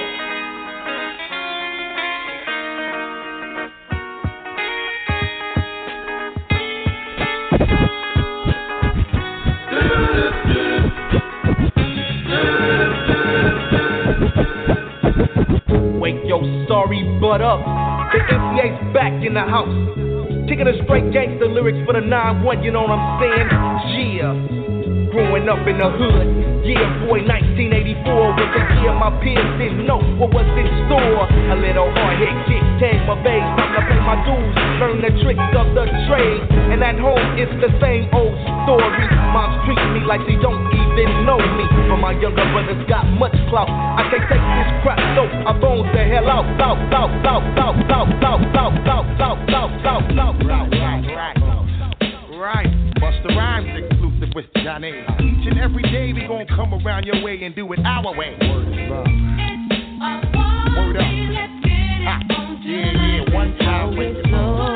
Wake your sorry butt up. The M C A's back in the house. Kicking the straight gangster lyrics for the nine one, you know what I'm saying? Yeah. Growing up in the hood, yeah, boy, nineteen eighty-four was the year my peers didn't know what was in store. A little hard hit kick, tag my bass, time to pay my dues, learn the tricks of the trade. And at home, it's the same old story. Mom's treating me like she don't even know me. But my younger brothers got much clout. I can't take this crap, so I bones the hell out, out, out, out, out, out, out, out, out, out, out, out, out, right, right, right. Busta Rhymes exclusive with Johnny. Each and every day we gon' come around your way and do it our way. Word up. Word up. Ha. Yeah, yeah, one time with the Lord.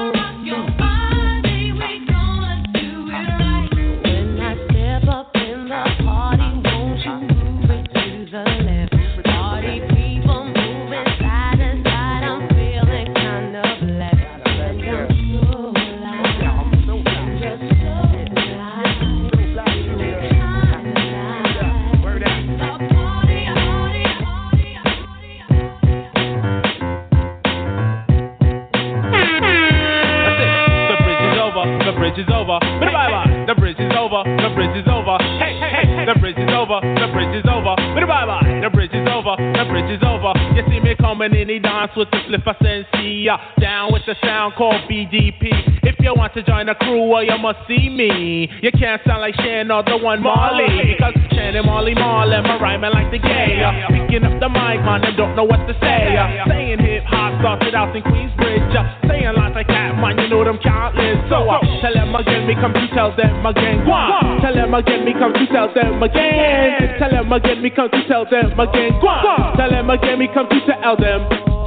bridge is over. Bye bye. The bridge is over. The bridge is over. Hey, hey, the bridge is over. The bridge is over. Bye bye. The bridge is over. The bridge is over. You see me coming in, he dance with the flipper sensei. Down with the sound called B D P. If you want to join the crew, well, you must see me. You can't sound like Shan or the one Marley. Because Shan and Marley Marley, my rhyming like the gay. Uh, picking up the mic, man, and don't know what to say. Uh, saying hip hop started out in Queensbridge. Uh, saying lots like cat, man, you know them countless. So uh, tell them again, me come to tell them again. Gwan. Tell them again, me come to tell them again. Tell them again, me come to tell them again. Gwan. Tell them again, me come to tell them.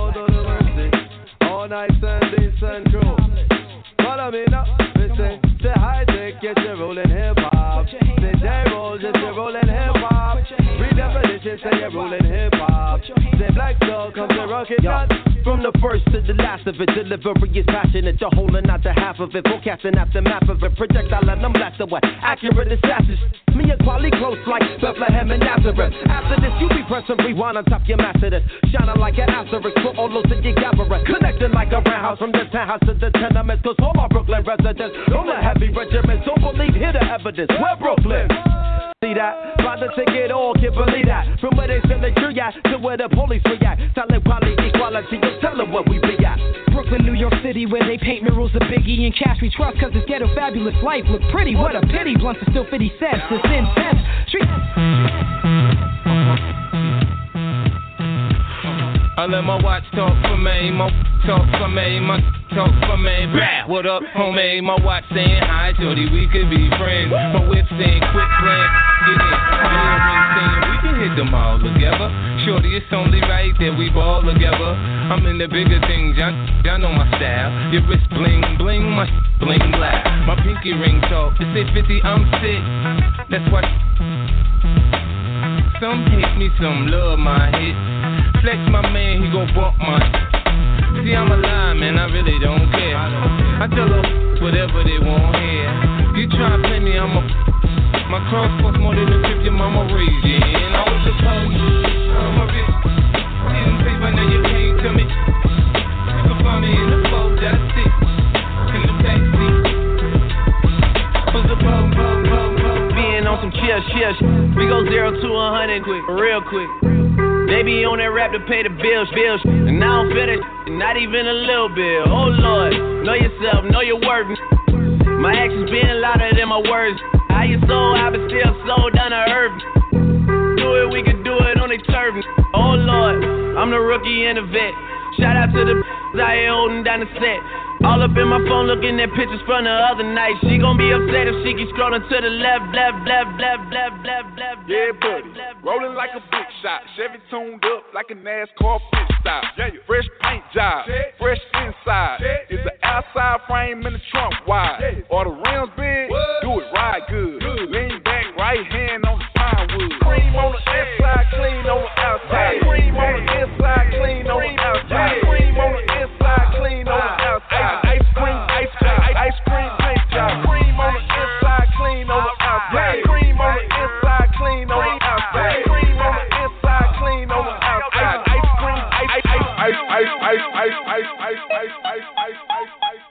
All night Sunday, sun crew. Follow me now. Listen, say high tech, get you rolling hip hop. Say J roll, just you rolling hip hop. Redefinition, say you're rolling hip hop. Say Black Soul, come to rock it down. From the first to the last of it, delivery is passionate. You're holding out the half of it, forecasting aftermath of it. Projectile and I'm blast away, accurate assassins. Me and Quali close like Bethlehem and Nazareth. After this, you be pressing rewind on top your master this. Shining like an asterisk for all those that you gather. Connecting like a roundhouse from the townhouse to the tenements. Cause all my Brooklyn residents, all the heavy regiments, don't believe, hear the evidence. We're Brooklyn. See that? About to take it all, can't believe that. From where they send the crew at to where the police react. Telling quality, equality, just tell them what we be at. Brooklyn, New York City, where they paint murals of Biggie and Cash we trust. Cause this ghetto fabulous life look pretty. What a pity, blunts are still fifty cents. It's intense. Street. I let my watch talk for me, my talk for me, my talk for me. Bah! What up, homie? My watch saying hi, Jody, we could be friends. My whip saying quit playing, get in. My ring saying we can hit them all together. Shorty, it's only right that we ball together. I'm in the bigger things, y'all, y'all know my style. Your wrist bling bling, my bling black. My pinky ring talk, it say fifty, I'm sick. That's what. Some hate me, some love my hit. Flex my man, he gon' bump my. See, I'm a lie, man, I really don't care. I tell her whatever they want here. You try to play me, I'm a. My cross costs more than the trip your mama raised you in. I was supposed I'm a bitch. Didn't pay, but now you came to me. You can find me in the boat, that's it. In the backseat. Was the boat, boat, boat, boat. Being on some chill, chill. We go zero to a hundred quick, real quick. They be on that rap to pay the bills, bills. And I don't feel that shit, not even a little bit. Oh Lord, know yourself, know your worth. My actions being louder than my words. How you sold, I been still sold down to earth. Do it, we can do it on they turf. Oh Lord, I'm the rookie and the vet. Shout out to the out here holding down the set. All up in my phone looking at pictures from the other night. She gon' be upset if she keeps scrolling to the left, left, left, left, left, left, left. Yeah, buddy. Rolling like a big shot. Chevy tuned up like a NASCAR pit stop. Fresh paint job, fresh inside. Is the outside frame in the trunk wide? Or the rims big? Do it right good. Lean back, right hand on the pine wood. Cream on the inside, clean on the outside. Cream on the inside, clean on the outside. Cream on the inside, clean on the outside. Ice cream, ice cream, ice cream paint job. Cream on the inside, clean on the outside. Cream on the inside, clean on the outside. Cream on the inside, clean on the outside. Ice cream, ice, ice, ice, ice, ice, ice, ice, ice, ice, ice, ice, ice, ice.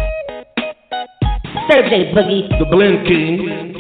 Thursday Boogie, the Blend King.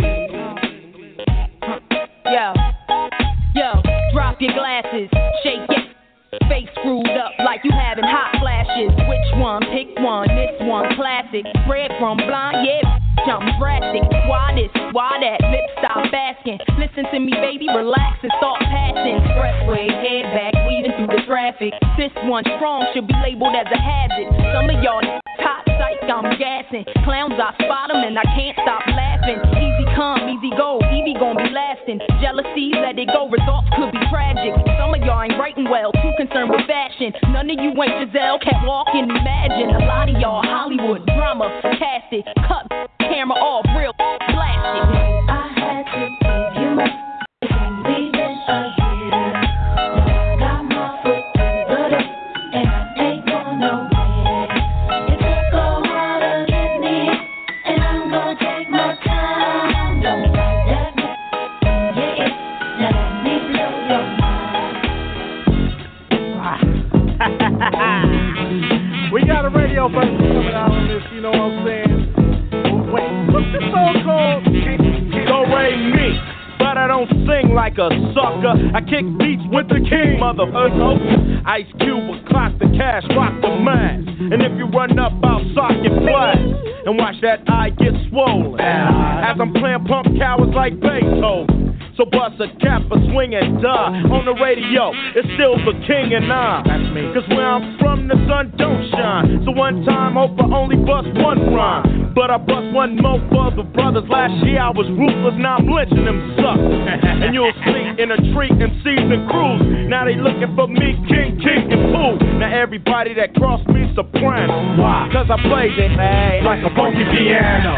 Yo, yo, drop your glasses, shake it. Face screwed up like you having hot flashes. Which one? Pick one. This one classic. Red from blind, yeah. Jump drastic. Why this? Why that? Lip stop asking. Listen to me, baby. Relax and start passing. Expressway, head back, weaving through the traffic. This one strong should be labeled as a hazard. Some of y'all hot psych, I'm gassing. Clowns, I spot them and I can't stop laughing. Easy come, easy go. Evie gon' be lasting. Jealousy, let it go. Results could be tragic. Some of y'all ain't writing well. Too concerned with fashion. None of you ain't Giselle. Can't walk and imagine. A lot of y'all Hollywood drama. Cast it. Cut camera off. Real blast it. I had to give you my leaving again. I got my foot in the door and I ain't going nowhere. It took a while to get me and I'm gonna take my time. Don't like that. Yeah, now let me blow your mind. We got a radio for like a sucker. I kick beats with the king, motherfucker. Ice Cube will clock the cash, rock the mask. And if you run up, I'll sock your flash. And watch that eye get swollen as I'm playing punk cowards like Beethoven. So bust a cap, a swing and die. On the radio, it's still the king and I. Cause where I'm from, the sun don't shine. So one time, hope I only bust one rhyme. But I bust one more for the brothers. Last year I was ruthless, now I'm lynching them suckers. And you'll see in a tree M Cs and crews. Now they looking for me, King, King, and Pooh. Now everybody that crossed me, soprano. Why? Cause I played it like a funky piano.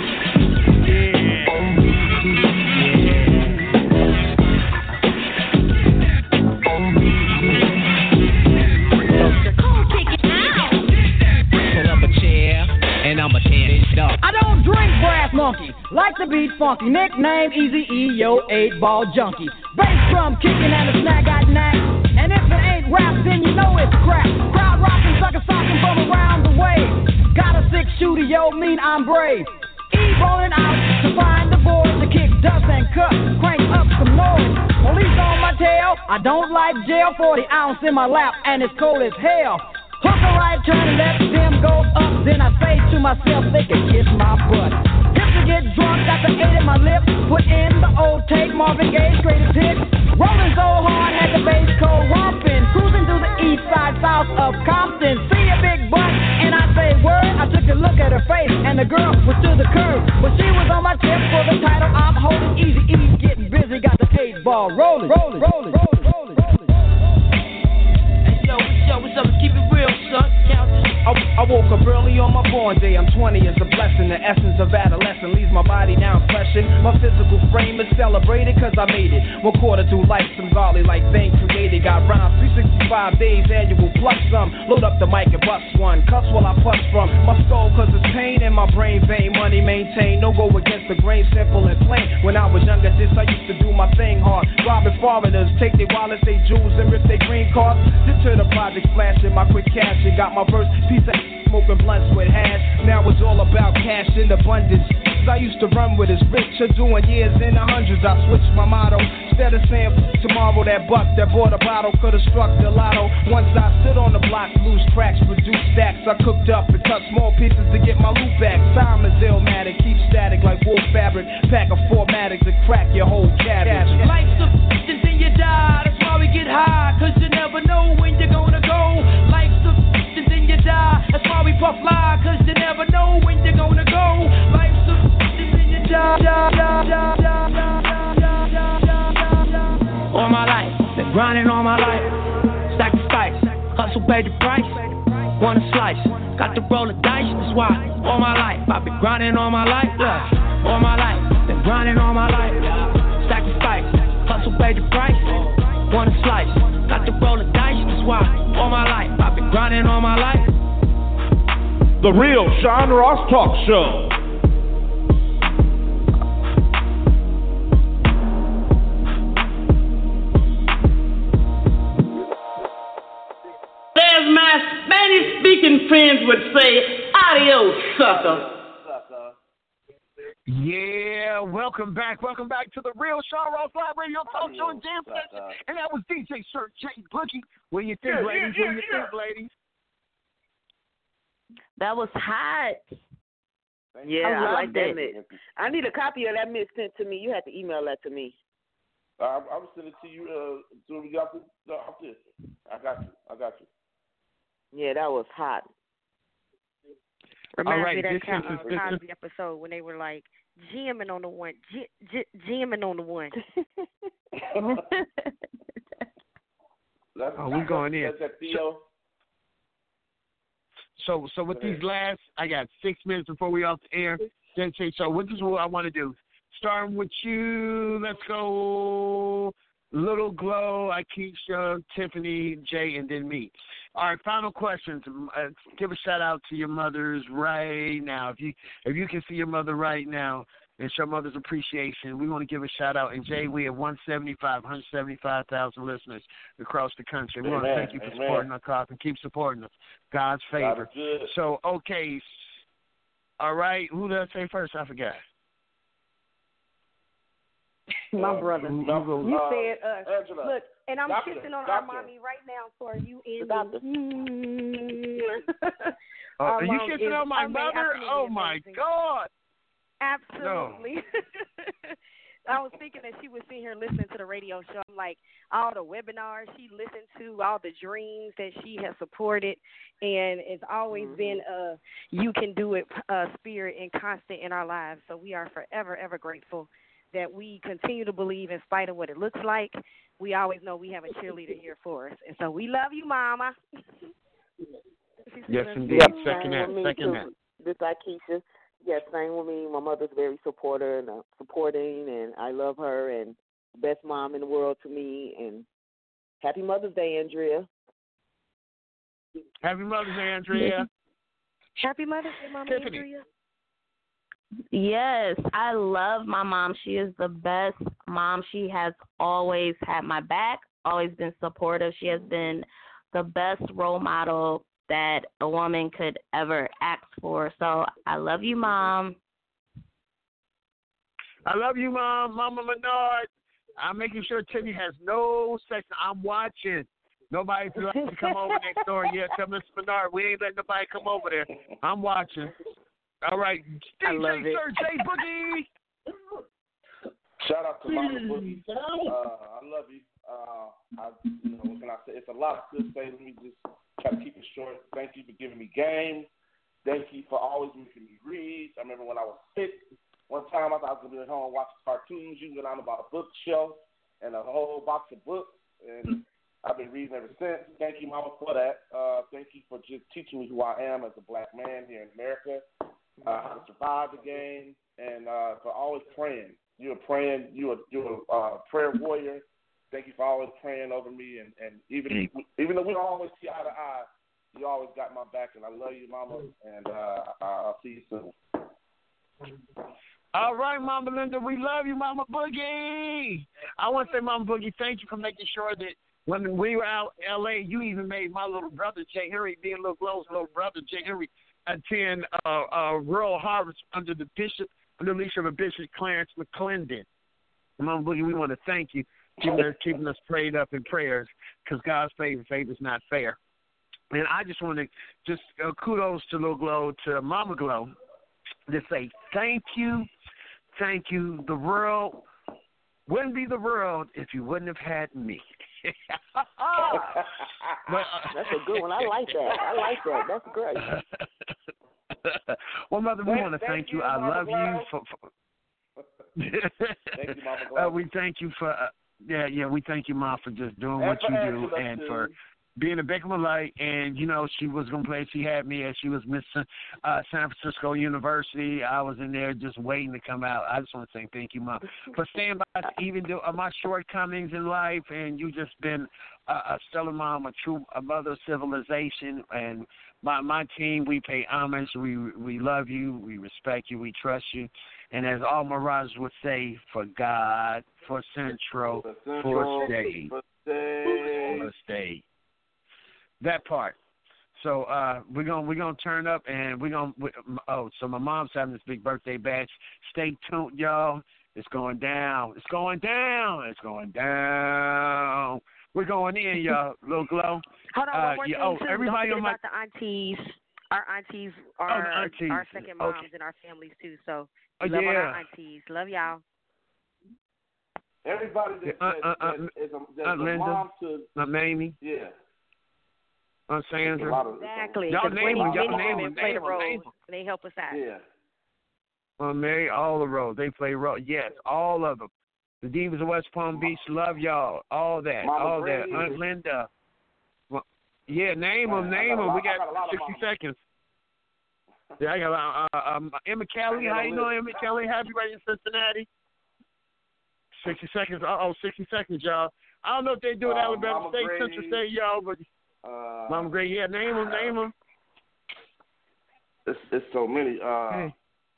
I'ma tear this up. I don't drink Brass Monkey, like the beat funky. Nickname Easy E, yo, eight ball junkie. Bass drum kicking and a snag got knack. And if it ain't rap, then you know it's crap. Crowd rocking, sucker socking from around the way. Got a six shooter, yo, mean I'm brave. E rolling out to find the board to kick dust and cut, crank up some noise. Police on my tail, I don't like jail. Forty ounce in my lap and it's cold as hell. Hook a right, turn left, them go up. Then I say to myself, they can kiss my butt. If to get drunk, got the eight in my lip. Put in the old tape, Marvin Gaye, straight as hit. Rolling so hard, had the bass cold romping. Cruising through the east side, south of Compton. See a big butt, and I say word. I took a look at her face, and the girl was to the curb. But she was on my tip for the title. I'm holding Easy E, getting busy. Got the eight ball rolling, rolling, rolling, rolling, rolling. Hey, yo, what's up, what's up? Let's keep it real, son. Count this. I, I woke up early on my born day. I'm twenty, it's a blessing. The essence of adolescence leaves my body now fleshing. My physical frame is celebrated cause I made it. One quarter through life, some godly like thing created. Got rhymes, three sixty-five days annual plus some. Load up the mic and bust one. Cuss while I push from my skull cause it's pain in my brain vein. Money maintained, no go against the grain, simple and plain. When I was younger, this I used to do my thing hard. Robbing foreigners, take their wallets, they jewels, and rip their green cards. Just to the project flashing my quick cash and got my first piece of smoking blunts with hash. Now it's all about cash in abundance. I used to run with his rich, or doing years in the hundreds. I switched my motto. Instead of saying tomorrow, that buck that bought a bottle could have struck the lotto. Once I stood on the block, loose cracks, produced stacks. I cooked up and cut small pieces to get my loot back. Time is illmatic, keep static like wool fabric. Pack a four-matic to crack your whole cabbage. Life's a f***ing thing you die. That's why we get high, cause you never know when you're gonna go. Life's a f***ing thing you die. That's why we puff lie, cause you never know when you're gonna go. Life's a f***ing thing you die. All my life, been grinding all my life. Stack the stipes, hustle pay the price. Want a slice, got to roll the dice, that's why. All my life, I've been grinding all my life. Look, all my life, been grinding all my life. Stack the stipes, hustle pay the price. Want a slice, got to roll the dice, that's why. All my life, I've been grinding all my life. The Real Sean Ross Talk Show. As my Spanish-speaking friends would say, adios, sucker. Yeah, welcome back. Welcome back to the Real Sean Ross Live Radio Talk Show and Jam Session. And that was D J Sir J Boogie. What do you think, Yeah, ladies? yeah, What do you yeah, think, ladies? That was hot. Yeah, I, I, like loved that it. mix. I need a copy of that mix sent to me. You have to email that to me. Uh, I, I will send it to you uh, as soon as we got this, uh, off this. I got you. I got you. Yeah, that was hot. Reminds right, me of this that is- Co- this is- Cosby episode when they were like jamming on the one, j- j- jamming on the one. That's, Oh, we going in. That's that Theo. So, so with these last, I got six minutes before we off the air. Then say, so what is what I want to do? Starting with you, let's go. Little Glow, Akeisha, Tiffany, Jay, and then me. All right, final questions. Uh, give a shout out to your mothers right now. If you if you can see your mother right now and show mother's appreciation, we want to give a shout out. And Jay, we have one seventy-five, one seventy-five thousand listeners across the country. We want to Amen, thank you for amen. supporting our cause and keep supporting us. God's favor. God is good. So, okay. All right, who did I say first? I forgot. My uh, brother. Malcolm, You uh, said us. Angela. Look, and I'm Doctor, kissing on doctor. our mommy right now, so are you in the Uh, Our are you mom kissing is- on my our maid mother? absolutely Oh my amazing. God! Absolutely. I was thinking that she was sitting here listening to the radio show. I'm like, all the webinars she listened to, all the dreams that she has supported, and it's always Mm-hmm. been a you can do it uh, spirit and constant in our lives. So we are forever, ever grateful that we continue to believe in spite of what it looks like. We always know we have a cheerleader here for us. And so we love you, Mama. Yes, indeed. Yep, Second same that. with me, Second too. that. This Akeisha. Yes, same with me. My mother's very supporter and uh, supporting, and I love her, and best mom in the world to me. And happy Mother's Day, Andrea. Happy Mother's Day, Andrea. Happy Mother's Day, Mama Tiffany. Andrea. Yes, I love my mom. She is the best mom. She has always had my back, always been supportive. She has been the best role model that a woman could ever ask for. So I love you, Mom. I love you, Mom. Mama Menard. I'm making sure Timmy has no sex. I'm watching. Nobody's allowed to come over next door yet. Tell Miss Menard, we ain't letting nobody come over there. I'm watching. All right. D J I love it. Sir J Boogie. Shout out to Mama Boogie. Uh, I love you. Uh, I, you know, what can I say? It's a lot to say. Let me just try to keep it short. Thank you for giving me game. Thank you for always making me read. I remember when I was sick, one time I thought I was going to be at home watching cartoons. You went on about a bookshelf and a whole box of books, and I've been reading ever since. Thank you, Mama, for that. Uh, thank you for just teaching me who I am as a black man here in America, uh, how to survive the game, and uh, for always praying. You're praying. You're, you're a uh, prayer warrior. Thank you for always praying over me, and, and even even though we don't always see eye to eye, you always got my back, and I love you, Mama, and uh, I'll see you soon. All right, Mama Linda, we love you, Mama Boogie. I want to say, Mama Boogie, thank you for making sure that when we were out in L A, you even made my little brother, Jay Henry, being Little Glow's little brother, Jay Henry, attend uh, uh, Rural Harvest under the bishop, under the leadership of Bishop Clarence McClendon. Mama Boogie, we want to thank you. Keeping us, keeping us prayed up in prayers, because God's favor, favor is not fair. And I just want to just uh, kudos to Little Glow, to Mama Glow, to say thank you, thank you. The world wouldn't be the world if you wouldn't have had me. but, uh, That's a good one. I like that. I like that. That's great. Well, Mother, we Thank, want to thank thank you. you, I Mama love Glow. you for. for Thank you, Mama Glow. uh, we thank you for. Uh, Yeah, yeah, we thank you, Mom, for just doing And what for you do Angela, and too. for being a Baker Light. And, you know, she was going to play. She had me as she was Miss uh, San Francisco University. I was in there just waiting to come out. I just want to say thank you, Mom, for staying by us, even though uh, my shortcomings in life. And you just been a, a stellar mom, a true a mother of civilization. And my, my team, we pay homage. We, we love you. We respect you. We trust you. And as all Mirages would say, for God, for Central, for, Central, State, for State. for State. That part. So uh, we're gonna we're gonna turn up and we're gonna we, oh so my mom's having this big birthday bash. Stay tuned, y'all. It's going down. It's going down. It's going down. We're going in, y'all. Little Glow. Hold on, uh, one more yeah, thing, oh, too. everybody Don't on forget my about the aunties. Our aunties Oh, are the aunties. our second moms Okay. and our families, too. So Oh, we love on yeah. our aunties. Love y'all. Everybody that, Uh, that, uh, uh, that is a, that's Aunt a Linda. mom to, Aunt Mamie, yeah. Aunt A Sandra. lot of, Exactly. Y'all 'cause name many, them, y'all many name women them, play name the them, roles, name them. and they help us out. Yeah. Aunt Mary, all the roles. They play role. Yes, all of them. The Divas of West Palm Beach, love y'all. All that, Mama all Brady. that. Aunt Linda. Well, yeah, name them, Man, I name got a them. lot- We I got a lot got of sixty mamas. seconds. Yeah, I got uh, uh, um, Emma Kelly. I got How a you doing, list. Emma Kelly? Happy right in Cincinnati. sixty seconds. Uh-oh, sixty seconds, y'all. I don't know if they do it Uh, Alabama Mama State, Grady. Central State, y'all, but Uh, Mama Gray, yeah, name them, name them. It's, it's so many. Uh, Hey.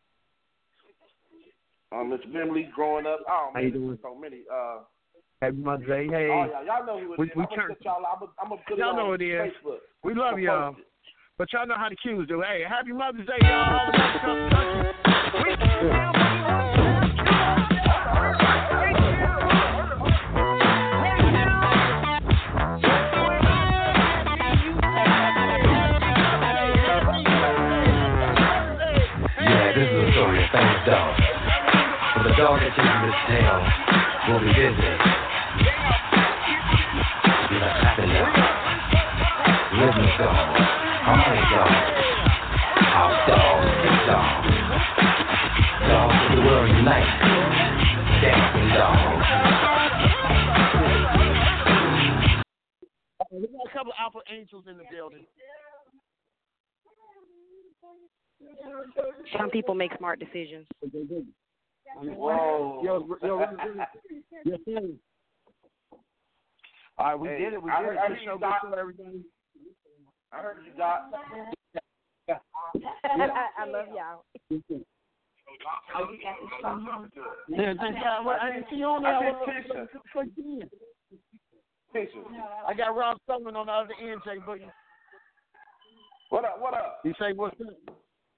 uh, Miss Bimley growing up. Oh, How you man, doing? there's so many. Uh, Happy Mother's Day. Hey. Oh, yeah, y'all know who it We- is. we I'm going turn- to set y'all I'm gonna- I'm gonna put it Y'all on know who it is. Facebook. We love I'll y'all. post it. But y'all know how the cues do. Hey, happy Mother's Day, y'all. All the mothers come to country. We For the dog that chases his tail will be busy. He's a happy dog, rhythm dog, harmony dog, our dog, big dog. Dogs of the world unite, dancing dogs. We got a couple of Alpha Angels in the building. Some people make smart decisions. Whoa. Yo, yo, yo, yo, all right, we Hey, did it. We I did heard- it. I Good heard show, you, good Doc. show, everybody. I heard you, Doc. I love y'all. Yeah, thank God. Well, I didn't see you on there. I I said Tisha. was- Tisha. I got Rob Sullivan on the other end, Jay Boogie. What up? What up? He say what's up?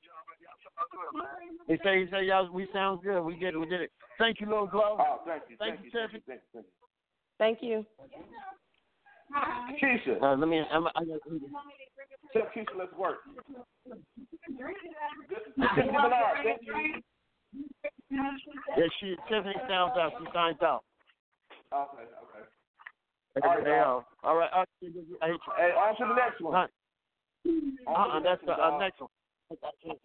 He say he say y'all we sound good. We did it. We did it. Thank you, Lil Glow. Oh, thank you. Thank, Thank you, you. Tiffany. Thank you. Thank you. Keisha. Uh, let me. I'm, I got. Tell Keisha, let's work. Tiffany Bernard, thank you. Yeah, she Tiffany sounds out. She signs out. Okay, okay. All All right, right, all right. All right. Hey, on to the next one. Uh, uh, that's the uh, next one.